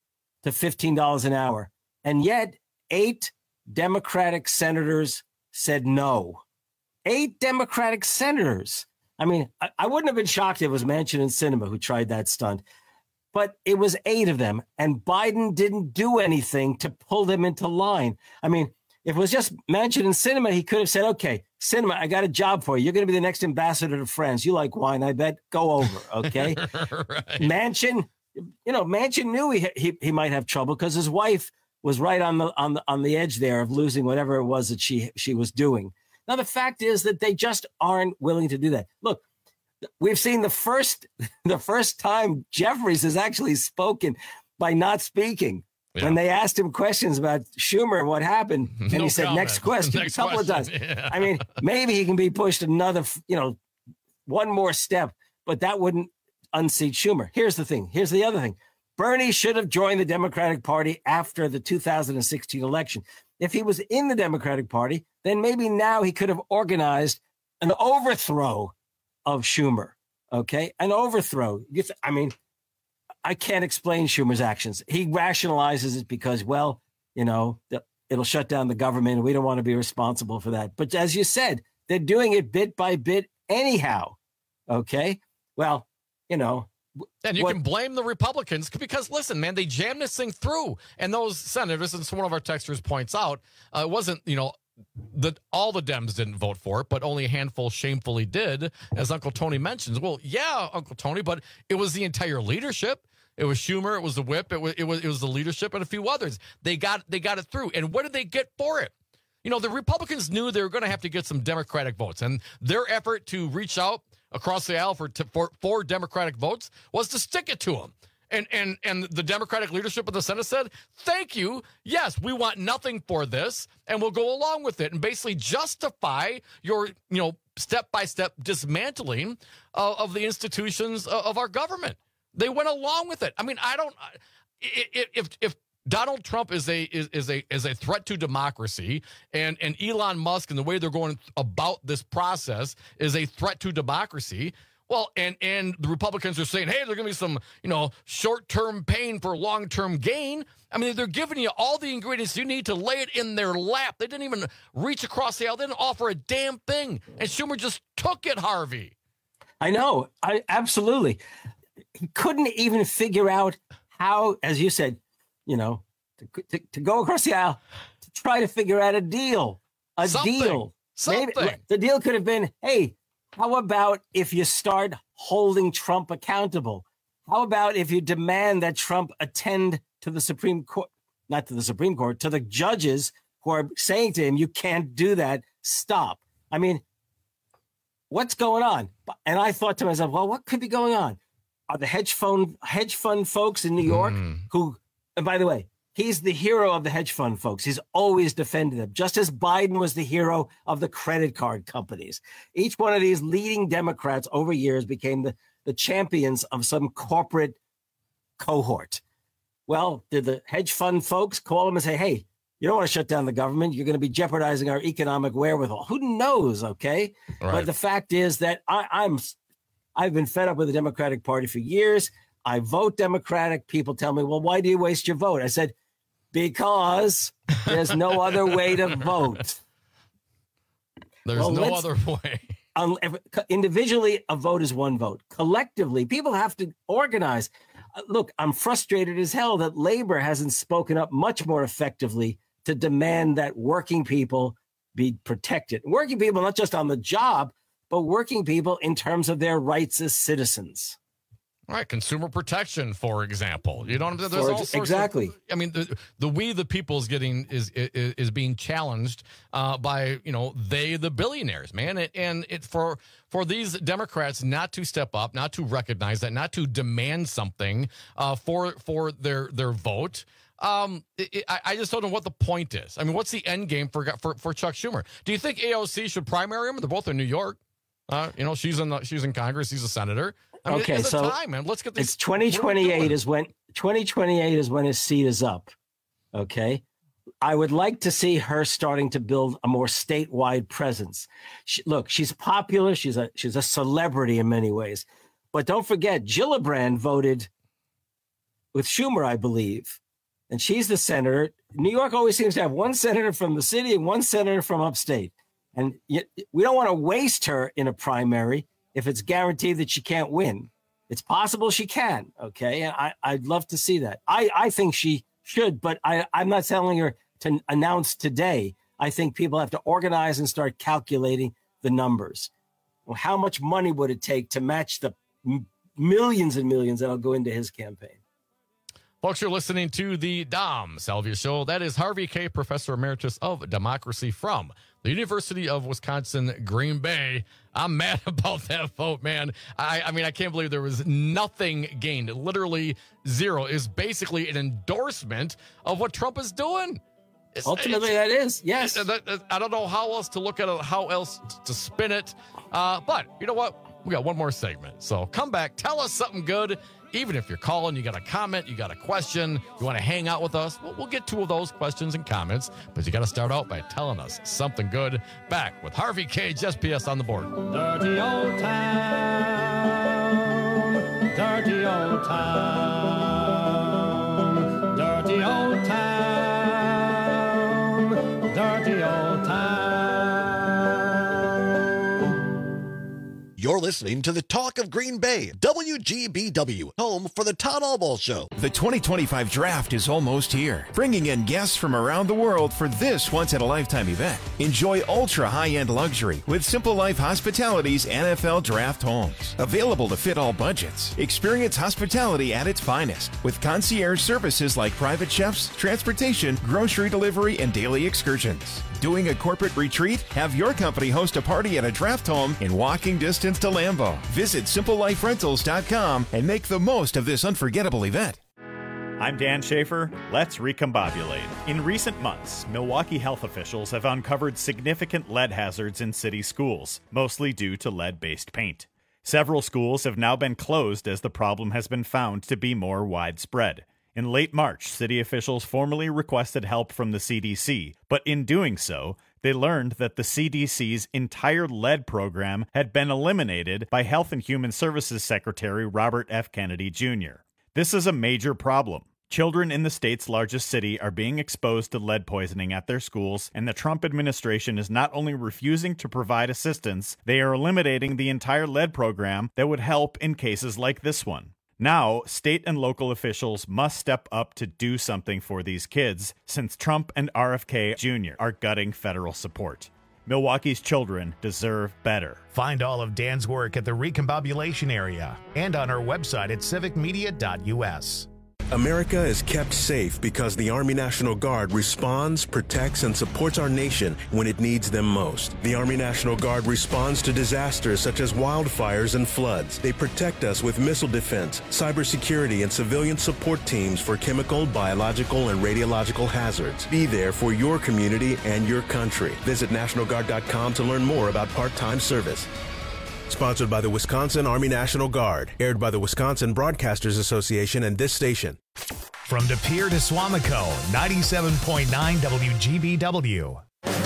to fifteen dollars an hour. And yet eight Democratic senators said no. Eight Democratic senators. I mean, I, I wouldn't have been shocked if it was Manchin and Sinema who tried that stunt, but it was eight of them, and Biden didn't do anything to pull them into line. I mean, if it was just Manchin and Sinema, he could have said, okay, Sinema, I got a job for you. You're going to be the next ambassador to France. You like wine, I bet. Go over, okay? Right. Manchin, you know, Manchin knew he, he, he might have trouble because his wife was right on the on the on the edge there of losing whatever it was that she she was doing. Now the fact is that they just aren't willing to do that. Look, we've seen the first the first time Jeffries has actually spoken by not speaking. Yeah. When they asked him questions about Schumer and what happened, and no he said, comment. next question, Next a couple question. of times. Yeah. I mean, maybe he can be pushed another, you know, one more step, but that wouldn't unseat Schumer. Here's the thing. Here's the other thing. Bernie should have joined the Democratic Party after the two thousand sixteen election. If he was in the Democratic Party, then maybe now he could have organized an overthrow of Schumer. Okay, an overthrow. You th- I mean, I can't explain Schumer's actions. He rationalizes it because, well, you know, the, it'll shut down the government, and we don't want to be responsible for that. But as you said, they're doing it bit by bit anyhow. Okay? Well, you know. And you what, can blame the Republicans because, listen, man, they jammed this thing through. And those senators, and one of our texters points out, uh, it wasn't, you know, that all the Dems didn't vote for it, but only a handful shamefully did, as Uncle Tony mentions. Well, yeah, Uncle Tony, but it was the entire leadership. It was Schumer, it was the whip, it was it was it was the leadership, and a few others. They got they got it through. And what did they get for it? You know, the Republicans knew they were going to have to get some Democratic votes, and their effort to reach out across the aisle for for, for Democratic votes was to stick it to them. And and and the Democratic leadership of the Senate said, thank you. Yes, we want nothing for this, and we'll go along with it and basically justify your, you know, step-by-step dismantling uh, of the institutions of, of our government. They went along with it. I mean, I don't if if Donald Trump is a is, is a is a threat to democracy, and, and Elon Musk and the way they're going about this process is a threat to democracy. Well, and, and the Republicans are saying, hey, there's going to be some, you know, short-term pain for long-term gain. I mean, they're giving you all the ingredients you need to lay it in their lap. They didn't even reach across the aisle. They didn't offer a damn thing. And Schumer just took it, Harvey. I know. I absolutely. He couldn't even figure out how, as you said, you know, to, to, to go across the aisle to try to figure out a deal. A Something. deal. Something. Maybe, the deal could have been, hey, how about if you start holding Trump accountable? How about if you demand that Trump attend to the Supreme Court, not to the Supreme Court, to the judges who are saying to him, you can't do that, stop. I mean, what's going on? And I thought to myself, well, what could be going on? Are the hedge fund, hedge fund folks in New York Mm. who, and by the way, he's the hero of the hedge fund folks. He's always defended them, just as Biden was the hero of the credit card companies. Each one of these leading Democrats over years became the, the champions of some corporate cohort. Well, did the hedge fund folks call them and say, hey, you don't want to shut down the government. You're going to be jeopardizing our economic wherewithal. Who knows, okay? Right. But the fact is that I, I'm, I've been fed up with the Democratic Party for years. I vote Democratic. People tell me, well, why do you waste your vote? I said, because there's no other way to vote. There's Well, no let's- other way. Um, if- individually, a vote is one vote. Collectively, people have to organize. Uh, Look, I'm frustrated as hell that labor hasn't spoken up much more effectively to demand that working people be protected. Working people, not just on the job, but working people in terms of their rights as citizens. All right, consumer protection, for example. You know, there's For all ex- sorts exactly. Of, I mean, the, the we the people is getting is is, is being challenged uh, by you know they the billionaires, man, and, and it for for these Democrats not to step up, not to recognize that, not to demand something uh, for for their their vote. Um, it, it, I, I just don't know what the point is. I mean, what's the end game for for for Chuck Schumer? Do you think A O C should primary him? They're both in New York. Uh, you know, she's in the, she's in Congress. He's a senator. I mean, Okay, it's so a time, man. Let's get this. It's twenty twenty-eight is when twenty twenty-eight is when his seat is up. Okay. I would like to see her starting to build a more statewide presence. She, look, she's popular. She's a she's a celebrity in many ways. But don't forget, Gillibrand voted with Schumer, I believe. And she's the senator. New York always seems to have one senator from the city and one senator from upstate. And yet we don't want to waste her in a primary if it's guaranteed that she can't win. It's possible she can, okay? And I, I'd love to see that. I, I think she should, but I, I'm not telling her to announce today. I think people have to organize and start calculating the numbers. Well, how much money would it take to match the m- millions and millions that'll go into his campaign? Folks, you're listening to the Dom Salvia Show. That is Harvey Kaye, Professor Emeritus of Democracy from the University of Wisconsin, Green Bay. I'm mad about that vote, man. I, I mean, I can't believe there was nothing gained. Literally zero is basically an endorsement of what Trump is doing. It's, Ultimately, it's- that is, yes. it- that- that- I don't know how else to look at it, how else to spin it. Uh, but you know what? We got one more segment. So come back, tell us something good. Even if you're calling, you got a comment, you got a question, you want to hang out with us, well, we'll get two of those questions and comments. But you got to start out by telling us something good. Back with Harvey Kaye, S P S on the board. Dirty old town, dirty old town, dirty old town. You're listening to the Talk of Green Bay, W G B W, home for the Todd Albaugh Show. The twenty twenty-five draft is almost here, bringing in guests from around the world for this once-in-a-lifetime event. Enjoy ultra-high-end luxury with Simple Life Hospitality's N F L Draft Homes. Available to fit all budgets. Experience hospitality at its finest with concierge services like private chefs, transportation, grocery delivery, and daily excursions. Doing a corporate retreat? Have your company host a party at a draft home in walking distance to Lambeau. Visit simple life rentals dot com and make the most of this unforgettable event. I'm Dan Schaefer. Let's recombobulate. In recent months, Milwaukee health officials have uncovered significant lead hazards in city schools, mostly due to lead-based paint. Several schools have now been closed as the problem has been found to be more widespread. In late March, city officials formally requested help from the C D C, but in doing so, they learned that the C D C's entire lead program had been eliminated by Health and Human Services Secretary Robert F. Kennedy Junior This is a major problem. Children in the state's largest city are being exposed to lead poisoning at their schools, and the Trump administration is not only refusing to provide assistance, they are eliminating the entire lead program that would help in cases like this one. Now, state and local officials must step up to do something for these kids, since Trump and R F K Junior are gutting federal support. Milwaukee's children deserve better. Find all of Dan's work at the Recombobulation area and on our website at civic media dot U S. America is kept safe because the Army National Guard responds, protects, and supports our nation when it needs them most. The Army National Guard responds to disasters such as wildfires and floods. They protect us with missile defense, cybersecurity, and civilian support teams for chemical, biological, and radiological hazards. Be there for your community and your country. Visit national guard dot com to learn more about part-time service. Sponsored by the Wisconsin Army National Guard. Aired by the Wisconsin Broadcasters Association and this station. From De Pere to Swamico, ninety-seven point nine W G B W.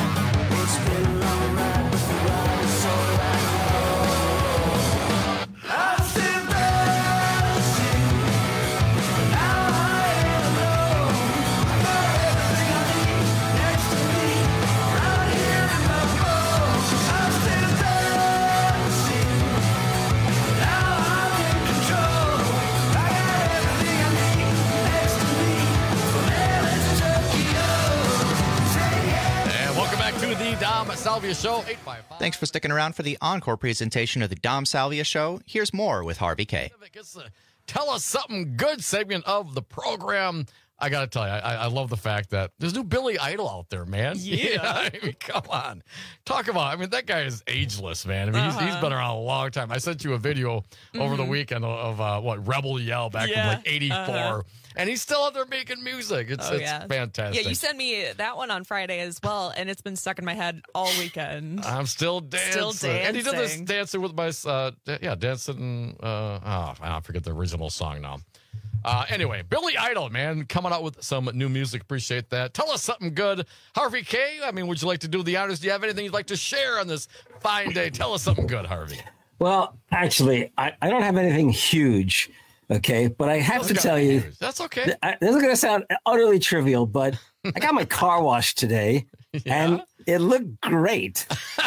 Dom Salvia Show, eight five five. Thanks for sticking around for the encore presentation of the Dom Salvia Show. Here's more with Harvey K. It's the Tell Us Something Good segment of the program. I got to tell you, I, I love the fact that there's new Billy Idol out there, man. Yeah. I mean, come on. Talk about, I mean, that guy is ageless, man. I mean, uh-huh. he's, he's been around a long time. I sent you a video mm-hmm. over the weekend of, uh, what, Rebel Yell back yeah. in like eighty-four. Uh-huh. And he's still out there making music. It's, oh, it's yeah. fantastic. Yeah, you sent me that one on Friday as well, and it's been stuck in my head all weekend. I'm still dancing. Still dancing. And he did this dancing with my, uh, yeah, dancing, uh, oh, I forget the original song now. Uh, anyway, Billy Idol, man, coming out with some new music. Appreciate that. Tell us something good. Harvey K., I mean, would you like to do the honors? Do you have anything you'd like to share on this fine day? Tell us something good, Harvey. Well, actually, I, I don't have anything huge, okay? But I have to tell you. Huge. That's okay. Th- I, this is going to sound utterly trivial, but I got my car washed today, yeah? and it looked great.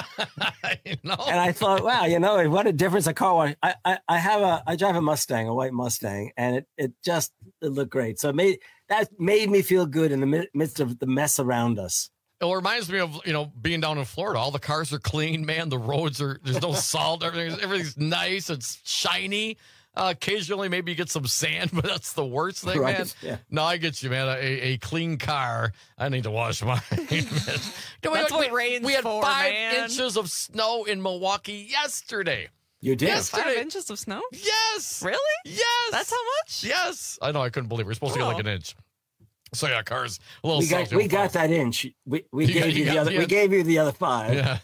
I know. And I thought, wow, you know, what a difference a car wash. I, I, I have a, I drive a Mustang, a white Mustang, and it, it just it looked great. So it made that made me feel good in the midst of the mess around us. It reminds me of, you know, being down in Florida. All the cars are clean, man. The roads are, there's no salt. Everything's, everything's nice. It's shiny. Uh, occasionally, maybe you get some sand, but that's the worst thing, right, man. Yeah. No, I get you, man. A, a clean car. I need to wash mine. That's we, what rain's We had for, five man. inches of snow in Milwaukee yesterday. You did? Yesterday. Five inches of snow? Yes. Really? Yes. That's how much? Yes. I know. I couldn't believe it. We're supposed Oh. to get like an inch. So yeah, cars a little We got salty. we got that inch. We we You gave got- you you the got other. the We inch. gave you the other five. Yeah.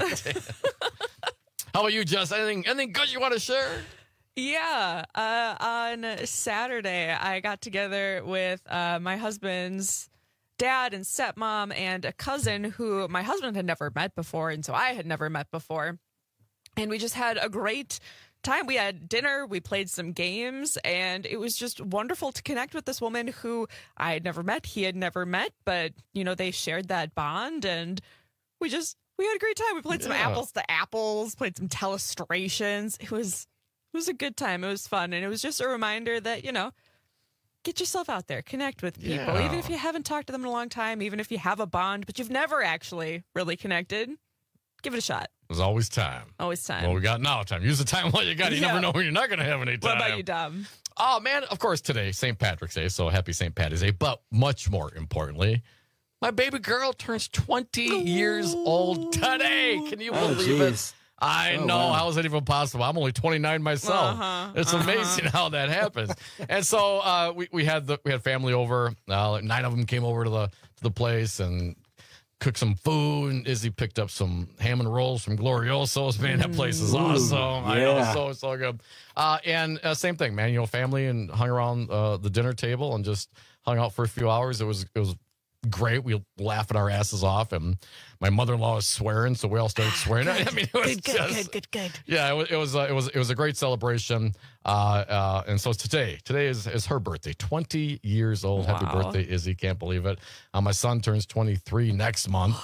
How about you, Jess? Anything anything good you want to share? Yeah. Uh, on Saturday, I got together with uh, my husband's dad and stepmom and a cousin who my husband had never met before, and so I had never met before. And we just had a great time. We had dinner, we played some games, and it was just wonderful to connect with this woman who I had never met, he had never met, but, you know, they shared that bond, and we just We had a great time. We played some Yeah. apples to apples, played some telestrations. It was it was a good time. It was fun. And it was just a reminder that, you know, get yourself out there, connect with people. Yeah. Even if you haven't talked to them in a long time, even if you have a bond, but you've never actually really connected, give it a shot. There's always time. Always time. Well, we got now time. Use the time while you got it. You Yeah. never know when you're not going to have any time. What about you, Dom? Oh, man, of course, today, Saint Patrick's Day, so happy Saint Patty's Day. But much more importantly, my baby girl turns twenty years old today. Can you Oh, believe it? geez. I Oh, know. wow. How is that even possible? I'm only twenty-nine myself. Uh-huh, It's uh-huh. amazing how that happens. And so uh, we, we had the we had family over. Uh, like nine of them came over to the to the place and cooked some food. And Izzy picked up some ham and rolls from Glorioso's. Man, that place is Ooh, awesome. I know, yeah. so so good. Uh, and uh, same thing, man. You know, family and hung around uh, the dinner table and just hung out for a few hours. It was it was great. We laughing our asses off, and my mother-in-law was swearing, so we all started swearing. I mean, it was Good, good, just, good, good, good. yeah, it was it was, uh, it was it was a great celebration. Uh, uh, and so today, today is is her birthday, twenty years old. Happy Wow. birthday, Izzy! Can't believe it. Uh, my son turns twenty-three next month.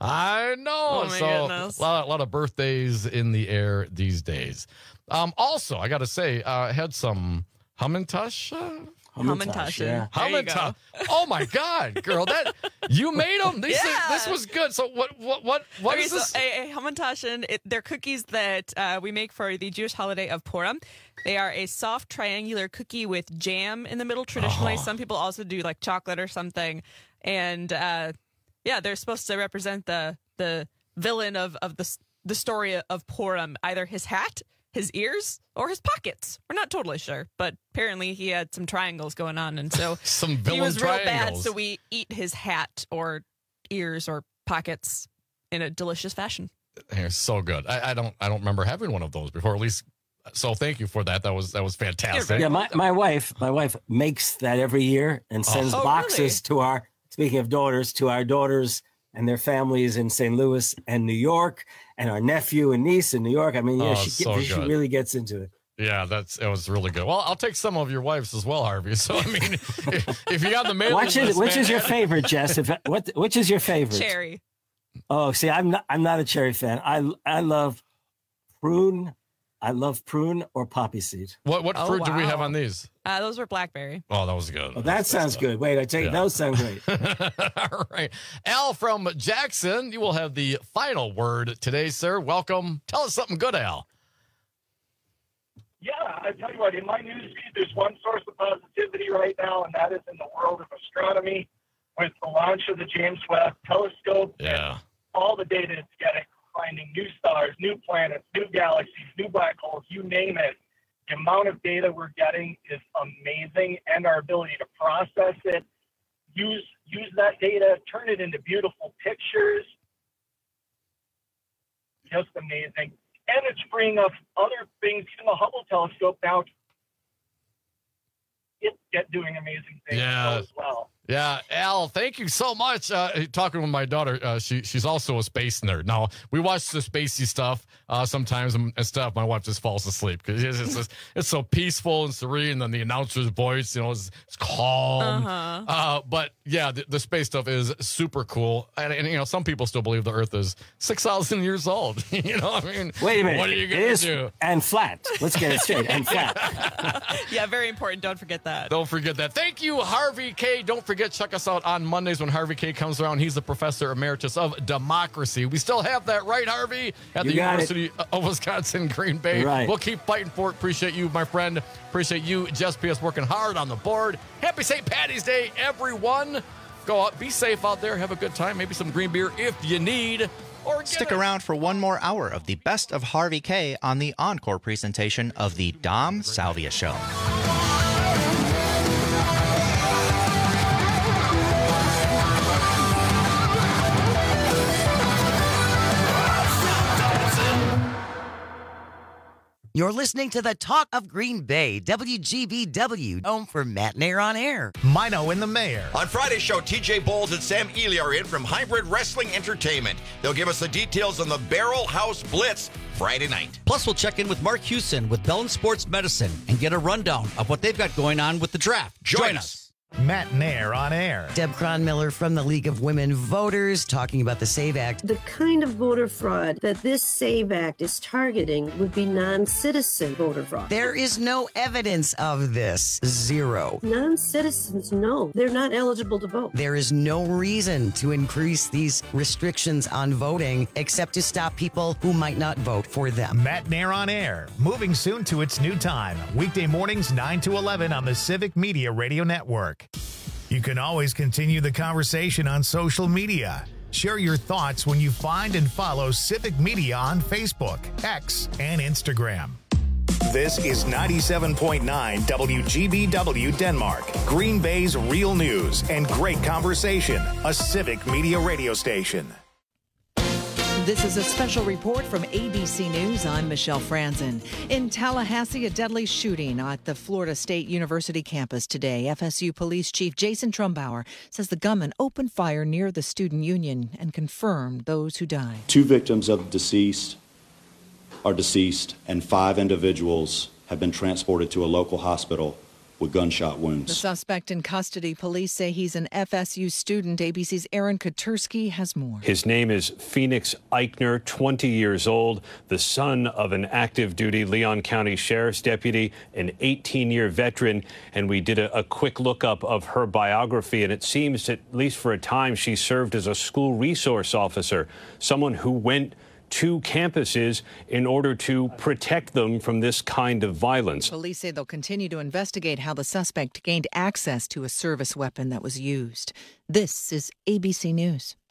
I know. Oh, my so goodness. a lot, a lot of birthdays in the air these days. Um, also, I got to say, uh, I had some Hamantash. Uh, Hamantash, yeah. There you go. Hamantash. Oh my God, girl, that you made them. These Yeah. things- this was good. So what? What? What? What okay, is this? So a, a Hamantaschen, it, they're cookies that uh, we make for the Jewish holiday of Purim. They are a soft triangular cookie with jam in the middle. Traditionally, Oh. some people also do like chocolate or something. And uh, yeah, they're supposed to represent the the villain of of the the story of Purim, either his hat, his ears, or his pockets. We're not totally sure, but apparently he had some triangles going on, and so Some villain he was real bad. triangles. So we eat his hat or ears or pockets in a delicious fashion. They're so good. I, I don't. I don't remember having one of those before. At least. So thank you for that. That was that was fantastic. Yeah, my, my wife, my wife makes that every year and sends Oh, boxes really? to our, speaking of daughters, to our daughters and their families in Saint Louis and New York, and our nephew and niece in New York. I mean, yeah, Oh, she, so she good. really gets into it. Yeah, that's it was really good. Well, I'll take some of your wives as well, Harvey. So I mean, if, if you got the mailing Which is, list, which man, is your favorite, Jess? If, what which is your favorite? Cherry. Oh, see, I'm not I'm not a cherry fan. I I love prune. I love prune or poppy seed. What what Oh, fruit do we have wow. on these? Uh, those were blackberry. Oh, that was good. Oh, that sounds good. Wait, I tell you, Yeah. those sound great. All right, Al from Jackson, you will have the final word today, sir. Welcome. Tell us something good, Al. Yeah, I tell you what, in my newsfeed, there's one source of positivity right now, and that is in the world of astronomy with the launch of the James Webb Telescope. Yeah. All the data it's getting, finding new stars, new planets, new galaxies, new black holes, you name it. The amount of data we're getting is amazing, and our ability to process it, use use that data, turn it into beautiful pictures. Just amazing. And it's freeing up other things in the Hubble telescope now. It's get doing amazing things Yeah. as well. Yeah, Al, thank you so much. Uh, talking with my daughter, uh, she she's also a space nerd. Now we watch the spacey stuff uh, sometimes and, and stuff. My wife just falls asleep because it's, it's, just- it's so peaceful and serene. And then the announcer's voice, you know, is it's calm. Uh-huh. Uh, but yeah, the, the space stuff is super cool. And, and you know, some people still believe the Earth is six thousand years old. You know, what I mean, Wait a minute. What are you It gonna is- do? And flat. Let's get it straight. And flat. Yeah, very important. Don't forget that. Don't forget that. Thank you, Harvey K. Don't forget, check us out on Mondays when Harvey K. comes around. He's the professor emeritus of democracy. We still have that, right, Harvey? At You the got it. University of Wisconsin, Green Bay. Right. We'll keep fighting for it. Appreciate you, my friend. Appreciate you, Jess P S, working hard on the board. Happy Saint Patty's Day, everyone. Go out, be safe out there, have a good time. Maybe some green beer if you need. Or get Stick it. around for one more hour of the best of Harvey K on the encore presentation of the Dom Salvia Show. You're listening to the Talk of Green Bay, W G B W, home for Matt Nair on Air. Mino and the Mayor. On Friday's show, T J Bowles and Sam Ely are in from Hybrid Wrestling Entertainment. They'll give us the details on the Barrel House Blitz Friday night. Plus, we'll check in with Mark Hewson with Bellin Sports Medicine and get a rundown of what they've got going on with the draft. Join us. Matt Nair on air. Deb Cronmiller from the League of Women Voters talking about the SAVE Act. The kind of voter fraud that this SAVE Act is targeting would be non-citizen voter fraud. There is no evidence of this. Zero. Non-citizens, no. They're not eligible to vote. There is no reason to increase these restrictions on voting except to stop people who might not vote for them. Matt Nair on air. Moving soon to its new time. Weekday mornings nine to eleven on the Civic Media Radio Network. You can always continue the conversation on social media. Share your thoughts when you find and follow Civic Media on Facebook, X, and Instagram. This is ninety-seven point nine W G B W Denmark, Green Bay's real news and great conversation, a Civic Media radio station. This is a special report from A B C News. I'm Michelle Franzen. In Tallahassee, a deadly shooting at the Florida State University campus today. F S U Police Chief Jason Trumbauer says the gunman opened fire near the student union and confirmed those who died. Two victims of the deceased are deceased, and five individuals have been transported to a local hospital with gunshot wounds. The suspect in custody, police say he's an F S U student. A B C's Aaron Katersky has more. His name is Phoenix Eichner, twenty years old, the son of an active duty Leon County Sheriff's deputy, an eighteen-year veteran. And we did a, a quick lookup of her biography, and it seems, at least for a time, she served as a school resource officer, someone who went to campuses in order to protect them from this kind of violence. Police say they'll continue to investigate how the suspect gained access to a service weapon that was used. This is A B C News.